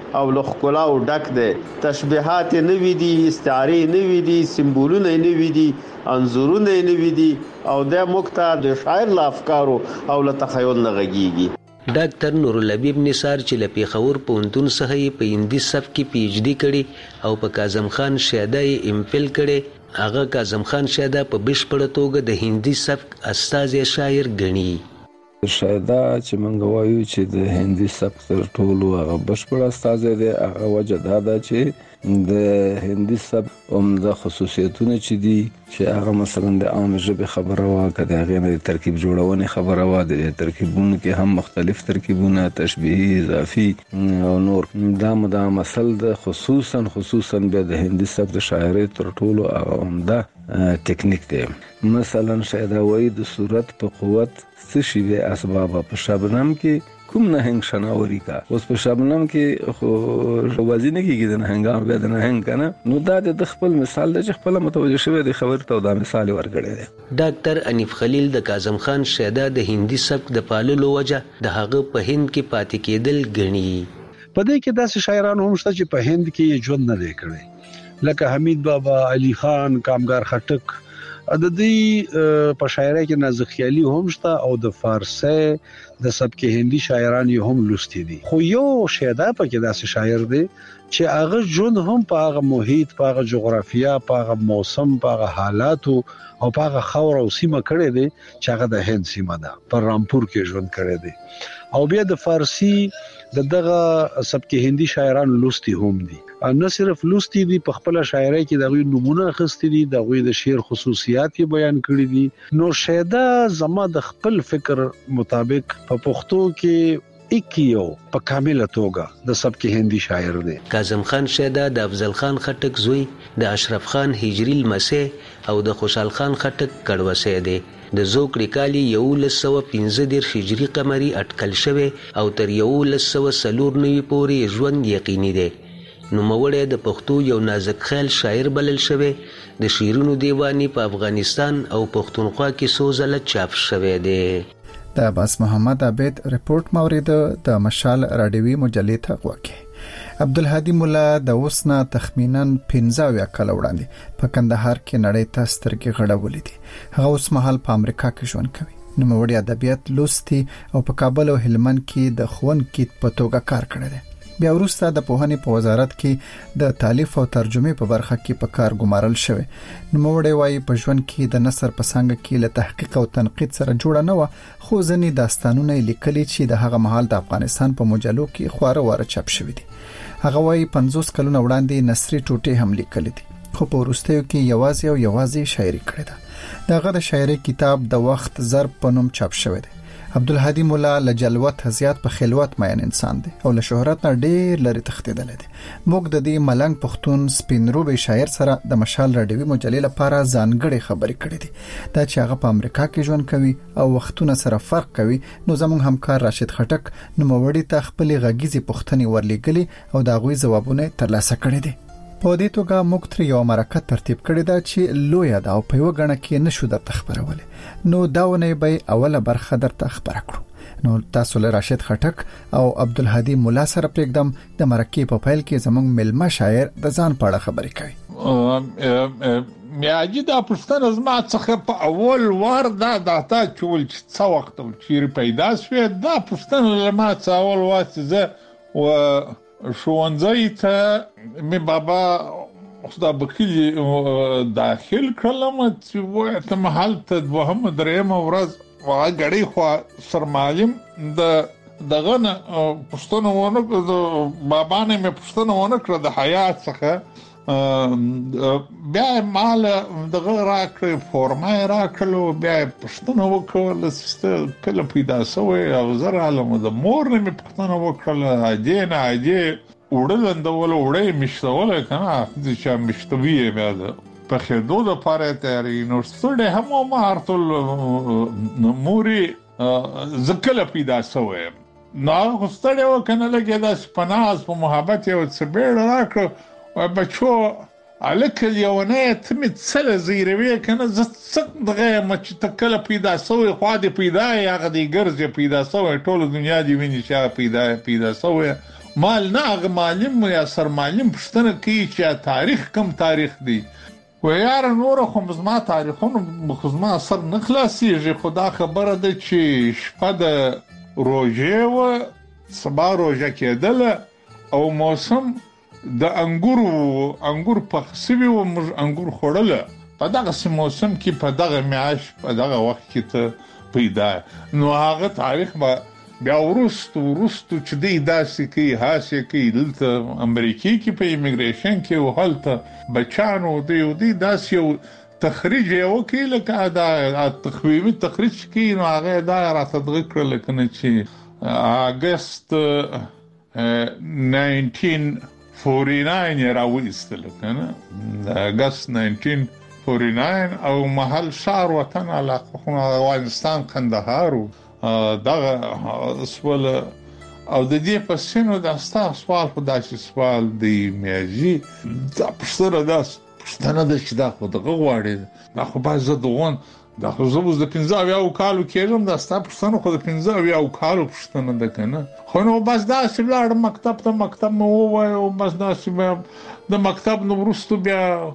او له ښکلاو ډک دی. تشبیهات نوي دي، استعارې نوي دي، سمبولونه نوي دي، انځورونه نوي دي او د مقتا د شاعر له افکارو او له تخیل نه غږیږي. ډاکټر نورالحبیب نثار چې له پیښور پوهنتون څخه یې په هندي سبک کې پی ایچ ډي کړې او په کاظم خان شیدا یې ام فل کړې. هغه کاظم خان شیدا په بشپړه توګه د هندي سبک استازی شاعر ګڼي. شیدا چې موږ وایو چې د هندي سبک تر ټولو هغه بشپړ استازی دی، هغه وجه دا ده چې د هندي سبک عمده خصوصیتونه چې دي چې هغه مثلا د عام ژبې خبره وه، که د هغې نه د ترکیب جوړونې خبره وه، د ترکیبونو کې هم مختلف ترکیبونه، تشبیهي، اضافي او نور. دا مدام اصل ده، خصوصا خصوصا بیا د هندي سبک د شاعرۍ تر ټولو هغه عمده ټکنیک دی. مثلا شیدا وایي د صورت په قوت څه شي دی اسبابه په شبنم کې کوم نهنګ شناوري کا. اوس په شبنم کې خو وازی نه کېږي د نهنګانو بیا د نهنګ که نه. نو دا د خپل مثال دی چې خپله متوجه شوی دی خبرې ته او دا مثال یې ورکړی دی. ډاکټر انیف خلیل د کاظم خان شیدا د هندي سبک د پاللو وجه د هغه په هند کې پاتې کېدل ګڼي. په دې کې داسې شاعران هم شته چې په هند کې ژوند نه دی کړی، لکه حمید بابا، علي خان، کامګار خټک. د دې په شاعرۍ کې نازک خیالي هم شته او د فارسی د سبک هندي شاعران یې هم لوستي دي. خو یو شیدا پکې داسې شاعر دی چې هغه ژوند هم په هغه محیط، په هغه جغرافیا، په هغه موسم، په هغه حالاتو او په هغه خاور او سیمه کړی دی چې هغه د هند سیمه ده، په رامپور کې ژوند کړی دی. او بیا د فارسی د دغه سبک هندي شاعران لوستي هم دي، نه صرف لوستي دي، په خپل شاعرۍ کې دغه نمونه اخستي دي، دغه د شعر خصوصیات یې بیان کړی دي. نو شیدا زما د خپل فکر مطابق په پښتو کې اکیو په کامله توګه د سبک هندي شاعر دی. کاظم خان شیدا د افضل خان خټک زوی، د اشرف خان هجری لمسی او د خوشحال خان خټک کډوسی دی. د زوکړې کال یولس سوه پنځه دېرش هجري قمري اټکل شوی او تر یولس سوه څلور نوي پورې ژوند یقیني دی. نوموړی د پښتو یو نازک خیال شاعر بلل شوی. د شعرونو دیواني په افغانستان او پښتونخوا کې څو ځله چاپ شوی دی. د عباس محمد عبید رپورت مورید د مشال راډیوي مجلې ته غوږی. عبدالهادي مولا د اوسنا تخمینا پنځه کال وړاندې په کندهار کې نړۍ ته سترګې غړولې دي. هغه اوس مهال په امریکا کې ژوند کوي. نوموړی ادبیات لوستي او په کابل او هلمند کې د ښوونکي په توګه کار کړی دی. بیا وروسته د پوهنې په وزارت کې د تالیف او ترجمې په برخه کې په کار ګمارل شوی. نوموړی وایي په ژوند کې د نثر په څانګه کې له تحقیق او تنقید سره جوړه نه وه، خو ځینې داستانونه یې لیکلي چې د هغه مهال د افغانستان په مجلو کې خواره واره چاپ شوي دي. هغه وایي پنځوس کلونه وړاندې نثري ټوټې هم لیکلي دي، خو په وروستیو کې یوازې او یوازې شاعري کړې ده. دغه د شاعري کتاب د وخت ضرب په نوم چاپ شوی دی. عبدالهادي مولا له جلوت زیات په خلوت مین انسان دی او له شهرت نه ډیر لري تښتیدلی دی. موږ د دې ملنګ پښتون سپینروبي شاعر سره د مشال راډیوي مجلې لپاره ځانګړې خبرې کړې دي. دا چې هغه په امریکا کې ژوند کوي او وختونه سره فرق کوي، نو زموږ همکار راشد خټک نوموړي ته خپلې غږیزې پوښتنې ورلیږلي او د هغوی ځوابونه ترلاسه کړي دي. په دې توګه موږ تر یو مرکه ترتیب کړی ده چې لویه ده او په یوه ګڼه کې نشو درته خپرولی، نو دا ونې به اوله برخه درته خپره کړو. نو تاسو له راشد خټک او عبدالهادي مولا سره پرېږدم د مرکې په پیل کې زموږ ملمه شاعر د ځان په اړه خبرې کوي. میاجي دا پوښتنه زما څخه په اول وار دا داتا چول چې څه وخت چیرې پیدا شوې، دا پوښتنه له ما څخه اول وار چې زه و ښوونځی ته مې بابا خدا بخیل داخل کړلم چې وایته محل ته دوهمه درېیمه ورځ هغه ګړۍ خوا سرمعلم د دغه نه پوښتنه ونه کړه، د بابا نه مې پوښتنه ونه کړه د حیات څخه. بیا یې مال دغه راکړې، فورمه یې راکړلو، بیا یې پوښتنه وکړله چې کله پیدا شوی او زه رالم. د مور نه مې پوښتنه وکړله، ادې نه ادې اوړه لندوله، اوړه یې میشتوله که نه، چې میشتوي یې بیا د پخېدو دپاره یې تیاري. نو ستړی هم وم هرټول مورې زه کله پیدا شوی یم. نو هغه خو ستړی و که نه لږ یې داسې په ناز په محبت یې ورڅه بیړه راکړه، وایي بچو هلکه لیونیه ته مې څه له زیروې که نه، زه څه دغه یم چې ته کله پیدا شوی، خوا دې پیدا یې، هغه دې ګرځې پیدا شوی، ټوله دنیا دې ویني چې هغه پیدا پیدا شوی. مال نه هغه معلم یا سرمعلم پښتنه کوي چې تاریخ کم تاریخ دی و یار نور خو زما تاریخونو خو زما اثر نه خلاصيږي خدا خبره ده چې شپه د روزه و سبا روزه کېدله او موسم د انګورو انګور پخسوي او موږ انګور خوړله په دغه موسم کې په دغه میاش په دغه وخت کې ته پیدا نو هغه تاریخ به بیا ورستو ورستو چې دی داسې کوي هاسې کوي دلته امریکای کې په ایمیګریشن کې او هلته بچانو دی او دی داسې یو تخریج یو کې لکه دا تخویمي تخریج کې نو هغه دا راته دغه کړل کنه چې اگست nineteen forty-nine راوېستل کنه اگست nineteen forty-nine او محل شهر وطن علاقه افغانستان قندهار دغه سوال او د دې په سینو د استا سوال په داسې سوال دی میاجي دا پښتنه دا پښتنه د چې دا خو دغه غواړي دا خو باید زه دغون دا خو زه اوس د پنځه اویا کالو کېږم دا ستا پښتنه خو د پنځه اویا کالو پښتنه ده کنه خو نو بس داسې ولاړم مکتب ته مکتب مې ووایه بس داسې د مکتب نه وروسته بیا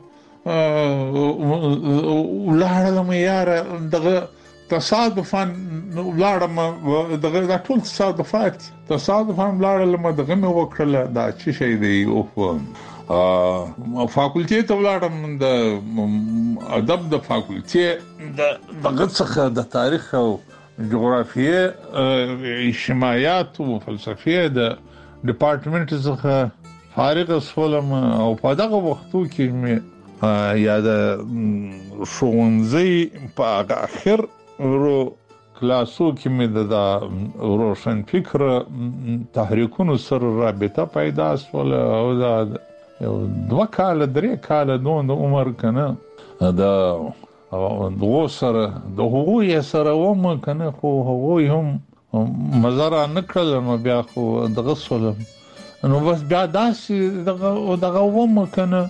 ولاړم یاره دغه تصادفاً ولاړم دغه دا ټول تصادفات تصادفاً ولاړم دغه مې وکړله دا چې شی دی او فاکولټي ته ولاړم د ادب د فاکولټي دغه څخه د تاریخ او جغرافیه اجتماعیات او فلسفه د ډپارټمنټ څخه فارغ شولم او په دغه وختو کې مې یا د ښوونځي په اخر ورو کلاسو کې مې د روشن فکر تحریکونو سره رابطه پیدا شول او دا دوه کال درې کال دون د عمر کنه دا دوه سره د هغوی سره وم کنه خو هغوی هم مزرعه نکړل نو بیا خو دغه سولم نو بس بیا داسې دغه دغه وم کنه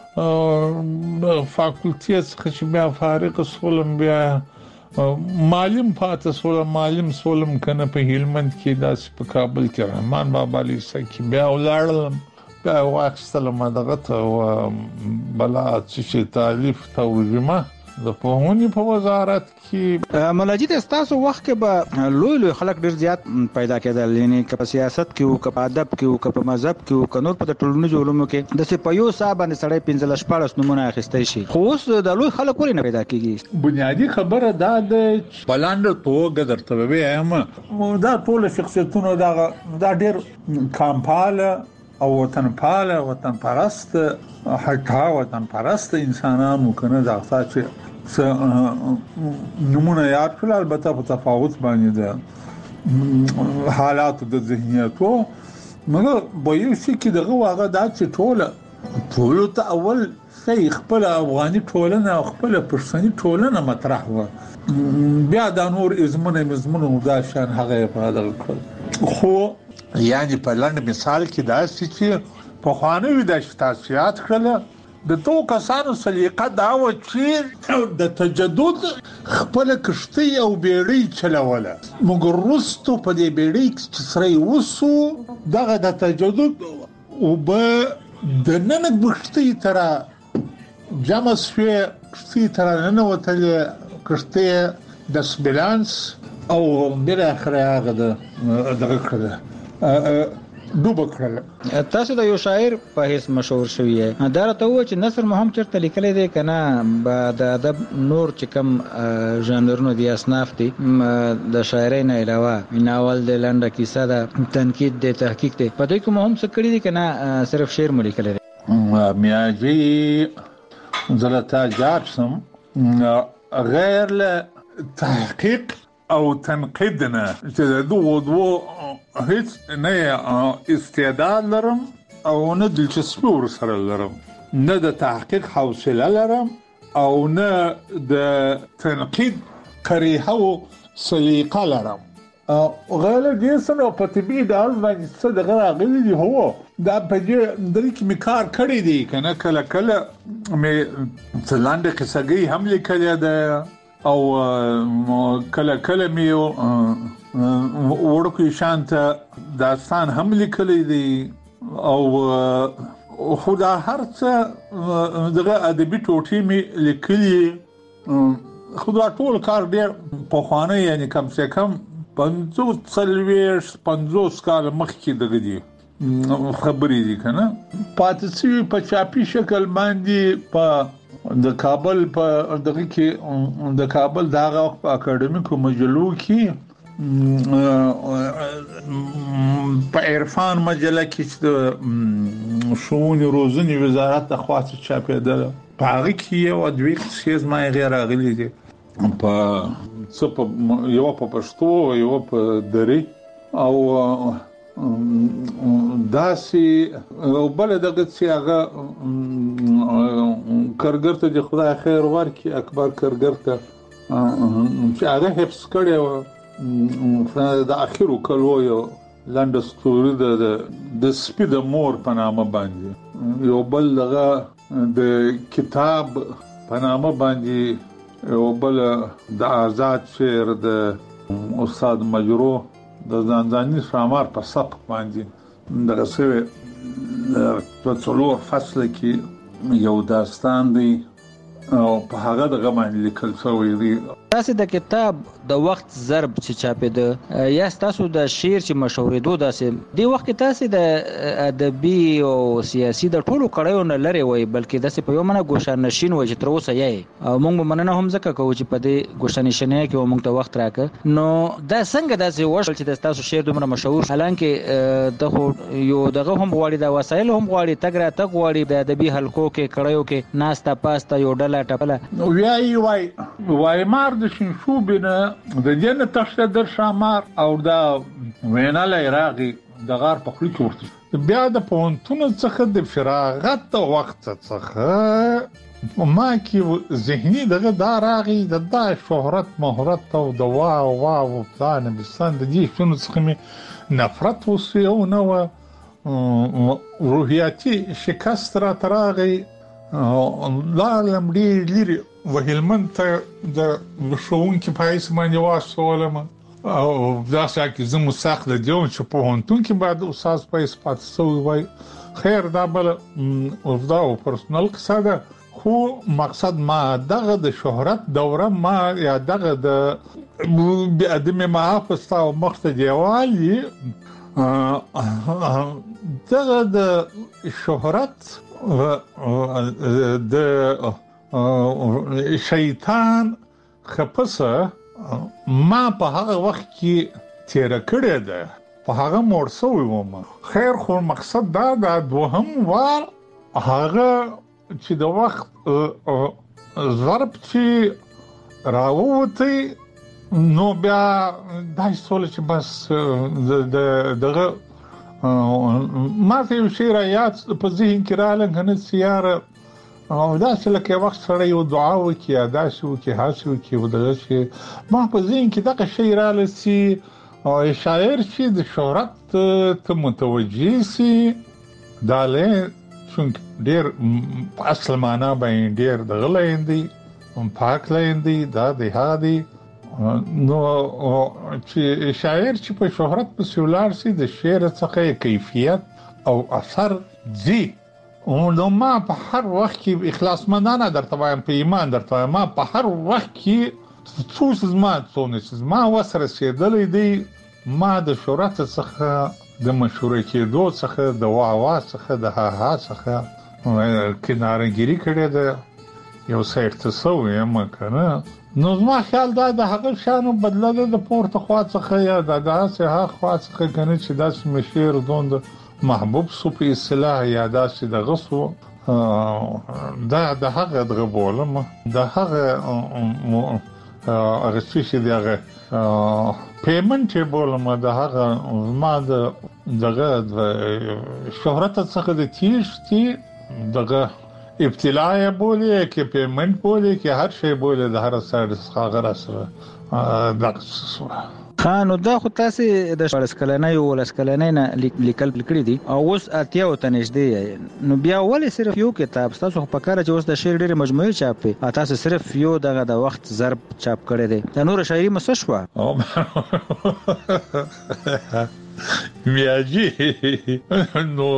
فاکولټي څخه چې بیا فارغ شولم بیا معلم پاتې شولم معلم شولم کنه په هلمند کې داسې په کابل کې رحمان بابا لیسه کې بیا ولاړم بیا واخیستلم دغه ته بلا چې تالیف ترجمه د پوهنې په وزارت کې ملاجي د تاسو وخت کې به لوی لوی خلک ډیر زیات پیدا کېدل یعنی که په سیاست کې او که په ادب کې او که په مذهب کې او که نور په ټولنیز علومو کې د سپایو صاحب باندې سړی پنځه شپږ نمونه اخیستای شي خو اوس د لوی خلک ولې نه پیدا کېږي بنیادی خبره دا ده بلاند توګه درته وایم دا ټول شخصیتونه دا دا ډیر کامپاله او وطن پاله وطن پرست حتی وطن پرست انسانانو کنه دا چې نمونه یاد کړل البته په تفاوت باندې د حالات د ذهنیتو مګر به یو شي کې دغه واغه دا چې ټوله ټول ته اول شي خپل افغاني ټولنه او خپل پښتني ټولنه مطرح و بیا د نور ازمنه مزمنه دا شان هغه په دغه کړ خو یعنی په لاندې مثال کې دا چې په خوانوي د تاسیات کړل د تو کسانو سلیقه دا و چې د تجدد خپل کشتي او بیړۍ چلوله مګر رستو په دې بیړۍ کې سره وسو دغه د تجدد او به د نن کشتي تر جمع شوی کشتي تر نن وتل کشتي د سبلانس او بل اخر هغه دغه کړه دوبه کړل تاسو د یو شاعر په هیڅ مشهور شوی دا راته و چې نثر مهم چرته لیکل دي کنه د ادب نور چې کوم ژانرونو دي اصناف دي د شاعرۍ نه علاوه ناول د لنډه کیسه ده تنقید د تحقیق دي په دې کوم هم څه کړی دي کنه صرف شعر مو لیکل دي میاجي زلتا جارسم غیر له تحقیق او تنقیدنا چې دوه دوه هیڅ نه استعداد لرم او نه دلچسپي ورسره لرم نه د تحقیق حوصله لرم او نه د تنقید کریه او سلیقه لرم غیر دې سره په طبي ډول باندې څه دغه راغلي دي هو دا په دې کې مې کار کړی دی کنه کله کله مې څلاندې قصګي هم لیکلې ده او کله کله مې ورکو شانت داستان هم لیکلی دی او خو دا هر څه دغه ادبي ټوټې مې لیکلي خو دا ټول کار ډېر پخوانی یعنی کم سے کم پنځوس څلوېښت پنځوس کاله مخکې دغه دي خبرې دي که نه پاتې شوي په چاپي شکل باندې په د کابل په دغه کې د کابل د هغه وخت په اکاډمیکو مجلو کې په عرفان مجله کې چې د شؤون روزنې وزارت د خوا څخه چاپېدله په هغه کې یو دوه قصې زما غیر راغلي دي په څه په یو په پښتو یو په دري او داسې او بل دغه چې هغه کارګر ته د خدای خیر ورکړي اکبر کارګر ته چې هغه حفظ کړی و د اخیرو کلو یو لنډه ستوري د د سپي د مور په نامه باندې یو بل دغه د کتاب په نامه باندې یو بل د آزاد شعر د استاد مجرو د ځانځاني شامار په سبق باندې دغه څه په څلور فصل کې یو داستان دی او په هغه دغه باندې لیکل شوی دی تاسو د کتاب د وخت ضرب چې چاپېده یا تاسو د شعر چې مشهورېدو داسې دی وخت تاسو د ادبي او سیاسي د ټولو کړهو نه لري وای بلکې داسې په یو منه ګوشان نشین وای چې تر اوسه یې او موږ مننه هم ځکه کوو چې په دې ګوشان نشینه کې موږ ته وخت راکړ نو دا څنګه داسې وشل چې تاسو شعر دومره مشهور حالانکه دغه یو دغه هم غواړي د وسایل هم غواړي تګ را تګ غواړي د ادبي حلقو کې کړهو کې ناستا پاستا یو ډله ټپله وای وای وای مار د شنشوبنه د جنت تشته در شامار او دا ویناله راغي د غار په خلی چورت بیا د پونتون څخه د فراغت وخت څخه ما کې ذهني دغه دا راغي د دا شهرت مهرت او د واو واو پلان بسان د دې شنو څخه نفرت وسیو نو روحياتي شکست را تراغي لا لمړي لري وهلمن ته د شوون کې پایس باندې واسولم او دا چې زمو ساخت د دیون چې په هونتون کې بعد اساس پایس پاتسو وای خیر دا بل او دا پرسونل قصه خو مقصد ما دغه د شهرت دوره ما یا دغه د ادم محافظ او مخت دیوالي دغه د شهرت د شیطان خپسه ما په هغه وخت کې تیر کړی ده په هغه مرسوي وم خیر خو مقصد دا د دوهم وار هغه چې د وخت ضرب چې راووتی نو بیا دای سول چې بس دغه ما ته یو شی را یاد په ذهن کې رااله غنه سیاره او دا چې لکه وخت سره یو دعا وکي ادا شو کې حاصل کې ودغه شي ما په ذهن کې دغه شی رااله سي او شاعر چې د شهرت ته متوجي سي داله څنګه ډېر اصل معنا باندې ډېر دغه لیندي پاک لیندي دا د هادي نو چې شاعر چې په شهرت په سولار سي د شعر څخه کیفیت او اثر زی او نو ما په هر وخت کې اخلاص مندانه درته وایم په ایمان درته ما په هر وخت کې څو زما څونه زما وسره سیدلې دی ما د شهرت څخه د مشهور کېدو څخه د واوا څخه د ها ها څخه کنارګيري کړې ده یو سیر ته سوې ما کنه نو زما خیال دا د هغه شانو بدله د پورته خوا څخه یا د داسې ها خوا څخه کنه چې داسې مشیر دوند محبوب سو په اصطلاح یا داسې د غسو دا د هغه د بولم د هغه هغه چې دغه پیمنټ بولم د هغه ما د دغه شهرت څخه د تیشتي دغه ابتلاء بولی کې پیمنټ بولی کې هر شی بولی د هر سره څخه سره دغه خان دا خو تاسو د شپږ او لسکلنۍ نه لیکل کړی دي او اوس اتیا او تنشدې نو بیا ولې صرف یو کتاب تاسو په کار چې اوس د شعر ډېر مجموعي چاپ په تاسو صرف یو دغه د وخت ضرب چاپ کړی دی د نور شاعري مسشوا میاجی نو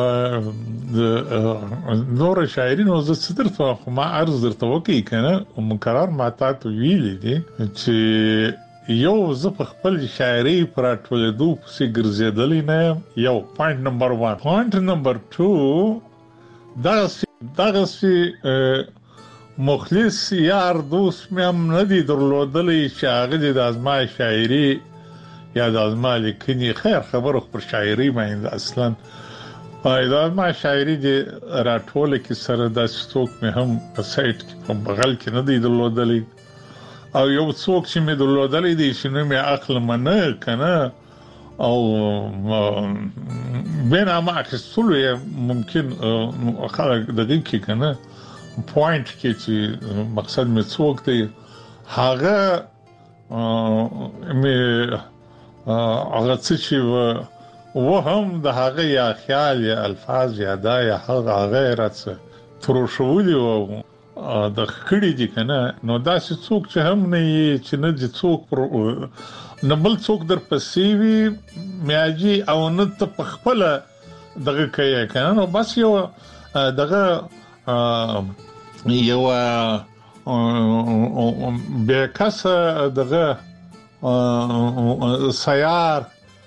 نور شاعري نو زه ستر ته ما عرض درته وکي کنه مقرر ماته تو ویلې دي چې یو زه په خپل شاعري پر ټولېدو پسې ګرځېدلې نه یو پوینټ نمبر واحد پوینټ نمبر دوه دا دا سي مخلص یار دوست مې هم نه دي درلودلې چې هغه د ازما شاعري یا د ازما لیکني خیر خبرو پر شاعري باندې اصلا دا ازما شاعري د راټول کې سره د ستوک مې هم په سایت کې په بغل کې نه دي درلودلې او یو څوک چې مې درلودلې دي چې نو مې عقل منه کنه او بین ما اخستلو ممکن خلک دغه کې کنه پوینټ کې چې مقصد مې څوک دی هغه مې هغه چې و هم د هغه یا خیال یا الفاظ یا دا یا هغه غیرت تروشولي او د خړې دي کنه نو دا چې څوک چې هم نه چې نه دي څوک پر نه بل څوک در پسې وي میاجي او نه ته په خپل دغه کوي کنه نو بس یو دغه یو به کس دغه سیار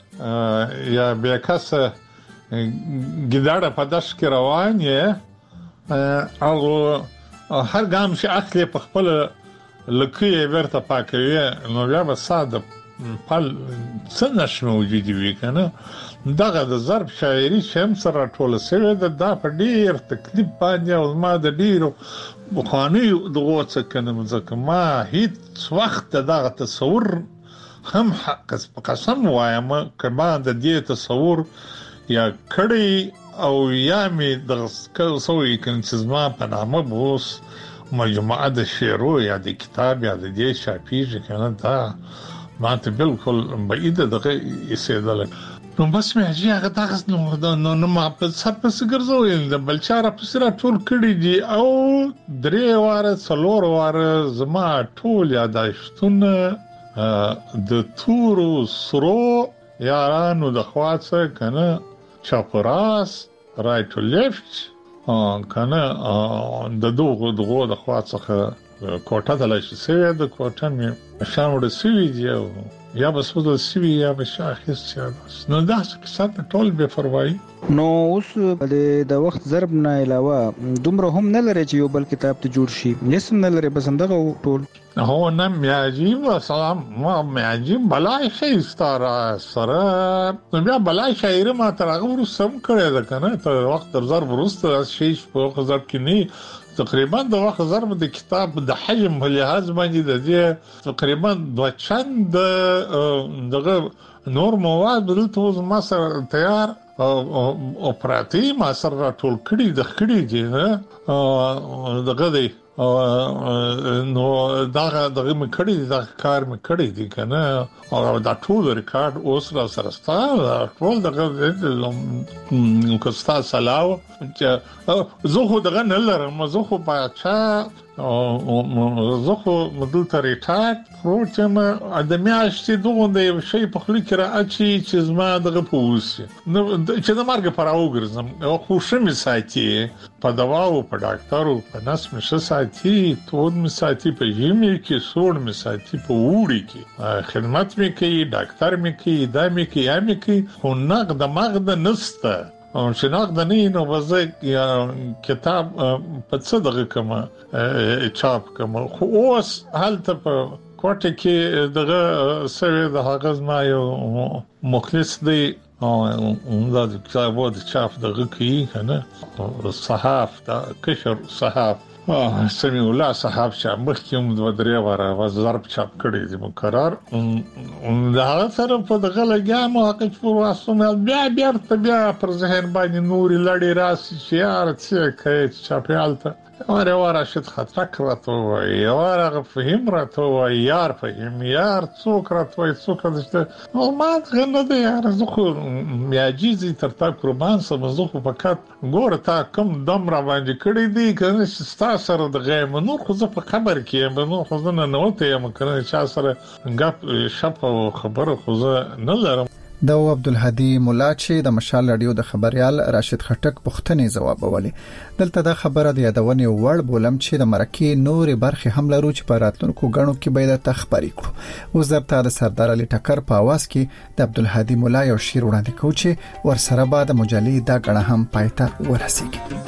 یا به کس ګډاړه په داش کې روان یې او هر ګام چې اخلي په خپل لکه ورته پاکوي نو بیا به ساده پل څنګه موجود وي کنه دغه د ضرب شاعري چې هم سره ټول سره د دا په ډیر تکلیف باندې او ما د ډیرو بخاني دغه څه کنه ځکه ما هیڅ وخت دغه تصور هم حق قسم وایم کما د دې تصور یا کړي او یا می د سوي کنسزما په نامه بوس مجموعه د شعرو یا د کتاب یا د دې شاپیږي کنه دا ما ته بالکل بعید دغه یسیدل نو بس مې هغه هغه تاسو نو نو ما په سر په سګرځول د بلچاره په سره ټول کړي دي او درې واره څلور واره زما ټول یاداشتونه د تورو سرو یارانو د خواصه کنه چاپراس right to left کنه د دوغه دغه د خواڅه کوټه د لاشي سوي د کوټه مې شامل سوي دی یا بس ودل سوي یا به شاخص نو دا څه ټول به فرمایي نو اوس د وخت ضرب نه علاوه دومره هم نه لري چې یو بل کتاب ته جوړ شي نسم نه لري بس همدغه ټول هو نه میاجی و سلام ما میاجی بلای شي ستاره سره نو بیا بلای شاعر ما ترغه سم کړی دا کنه ته وخت در ضرب ورسته شي په ضرب کې نه تقریبا د وخت ضرب د کتاب د حجم په لحاظ باندې د دې تقریبا دوه چند دغه نور مواد دلته ما سره تیار او پراتی ما سره ټول کړي د کړي دي دغه دی نو دا دغه مې کړی دا کار مې کړی دی کنه او دا ټول ریکارډ اوس را سره ستاسو ټول دغه کوستا سلاو چې زه خو دغه نه لرم زه خو باچا او زه خو مدل تریټات پروتم ادمي اشتي دغه د شي په خلی کې راځي چې زما دغه پوسي نو چې د مرګ پر اوګرزم او خو شمه ساتي په دواو په ډاکټرو په نس مشه ساتي تود می ساتي په جیمي کې سوړ می ساتي په وړي کې خدمت می کوي ډاکټر می کوي دا می کوي یا می کوي خو نقد مغد نسته او چې نقد نه نو وځي یا کتاب په څه دغه کما چاپ کما خو اوس حالت په کوټه کې دغه سوي د هغه ما یو مخلص دی او دا د کتابو د چاپ دغه کې کنه صحاف دا کشر صحاف سمي الله صاحب چې مخکې هم د درې واره ضرب چاپ کړی دی مقرر دا سره په دغه لګیا مو حق په واسطه بیا بیا بیا پر ذهن باندې نور لړې راسي چې یار څه کوي چاپیالته واره واره شت خطر راته وای واره فهم راته وای یار فهم یار څوک راته وای څوک دشته نو ما غنه ده یار زه خو میاجیزي تر تا قربان سم زه خو فقط ګوره تا کم دم را باندې کړی دی کنه چې ستا سره د غیم نو خو زه په خبر کې نو خو زه نه نوته یم کنه چې سره غپ شپ خبره خو زه نه لرم. د عبدالهادي مولا چې د مشال رادیو د خبريال راشد خټک پښتنې جواب ولي دلته د خبره د یادونې وړ بولم چې د مرکې نورې برخې هم لرو چې په راتلونکو غنو کې به د تخبري کړو. وزارت د سردار علي ټکر په आवाज کې د عبدالهادي مولا یو شعر وړاندې کوي چې ورسره بعد مجلې دا غړه هم پایته ورسیږي.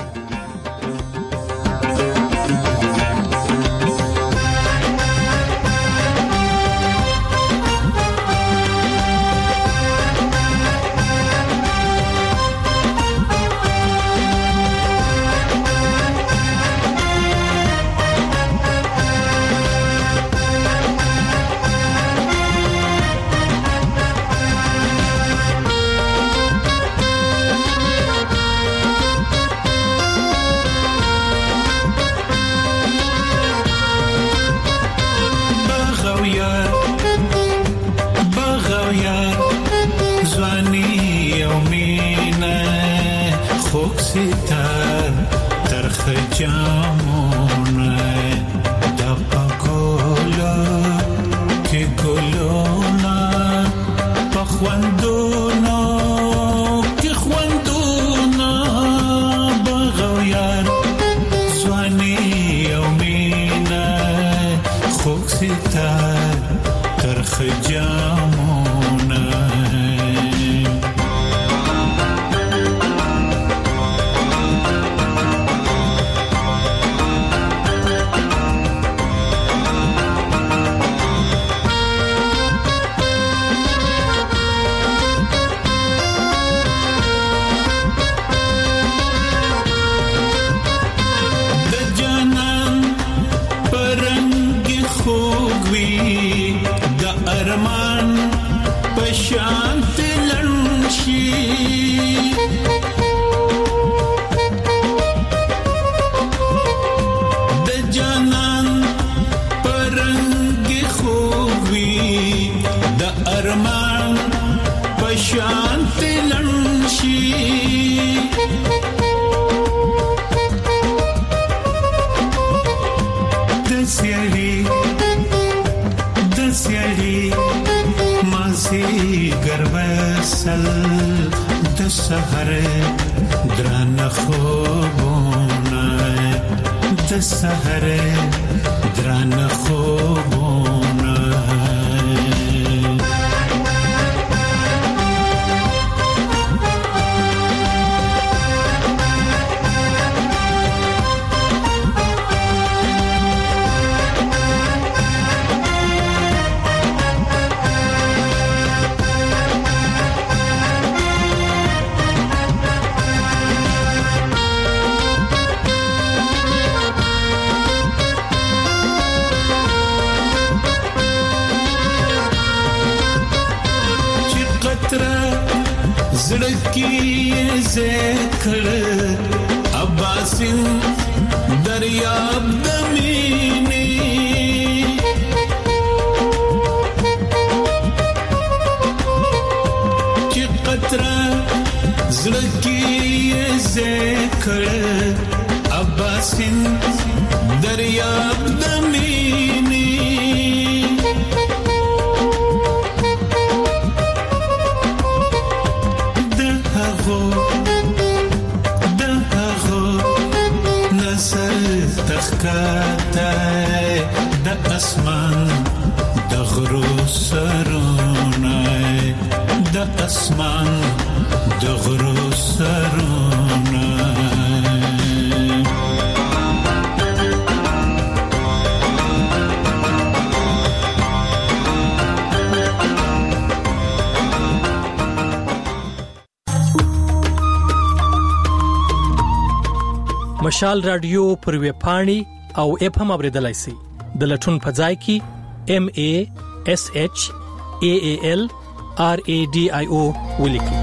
مشال رادیو پر ویب پاڼې او اپ هم اوریدلای شئ. د لټون په ځای کې M A S H A A L R A D I O ولیکئ.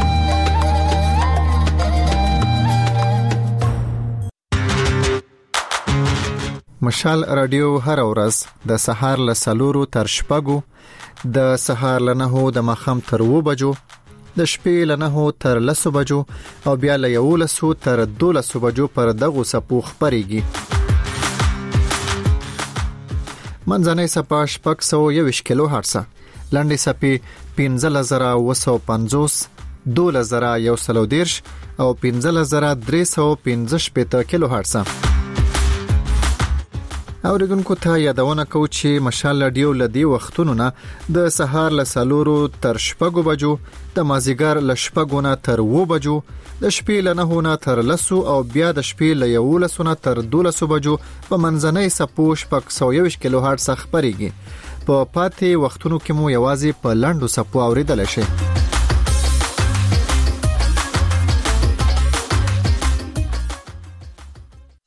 مشال رادیو هر ورځ د سهار له سلورو تر شپږو، د سهار له نهو د ماښام تر اوو بجو، د شپې له نهو تر لسو بجو او بیا له یولسو تر دولسو بجو پر دغو سپو خپرېږي. منځنۍ سپه شپږ سوه یوویشت کیلو هرټزه، لنډې سپې پنځلس زره اوه سوه پنځوس، دولس زره یو سل او دېرش او پنځلس زره درې سوه پنځه شپېته کیلو هرټزه. اوریدونکو ته یادونه کوو چې مشال رادیو لدی وختونو نه د سهار له سلورو تر شپږو بجو، د مازیګر له شپږو نه تر اوو بجو، د شپې له نهو نه تر لسو او بیا د شپې له یولسو نه تر دولسو بجو په منځنۍ سپو شپږ سوه یوویشت کیلو هرټز خپرېږي. په پاتې وختونو کې مو یوازې په لنډو سپو اوریدلای شئ.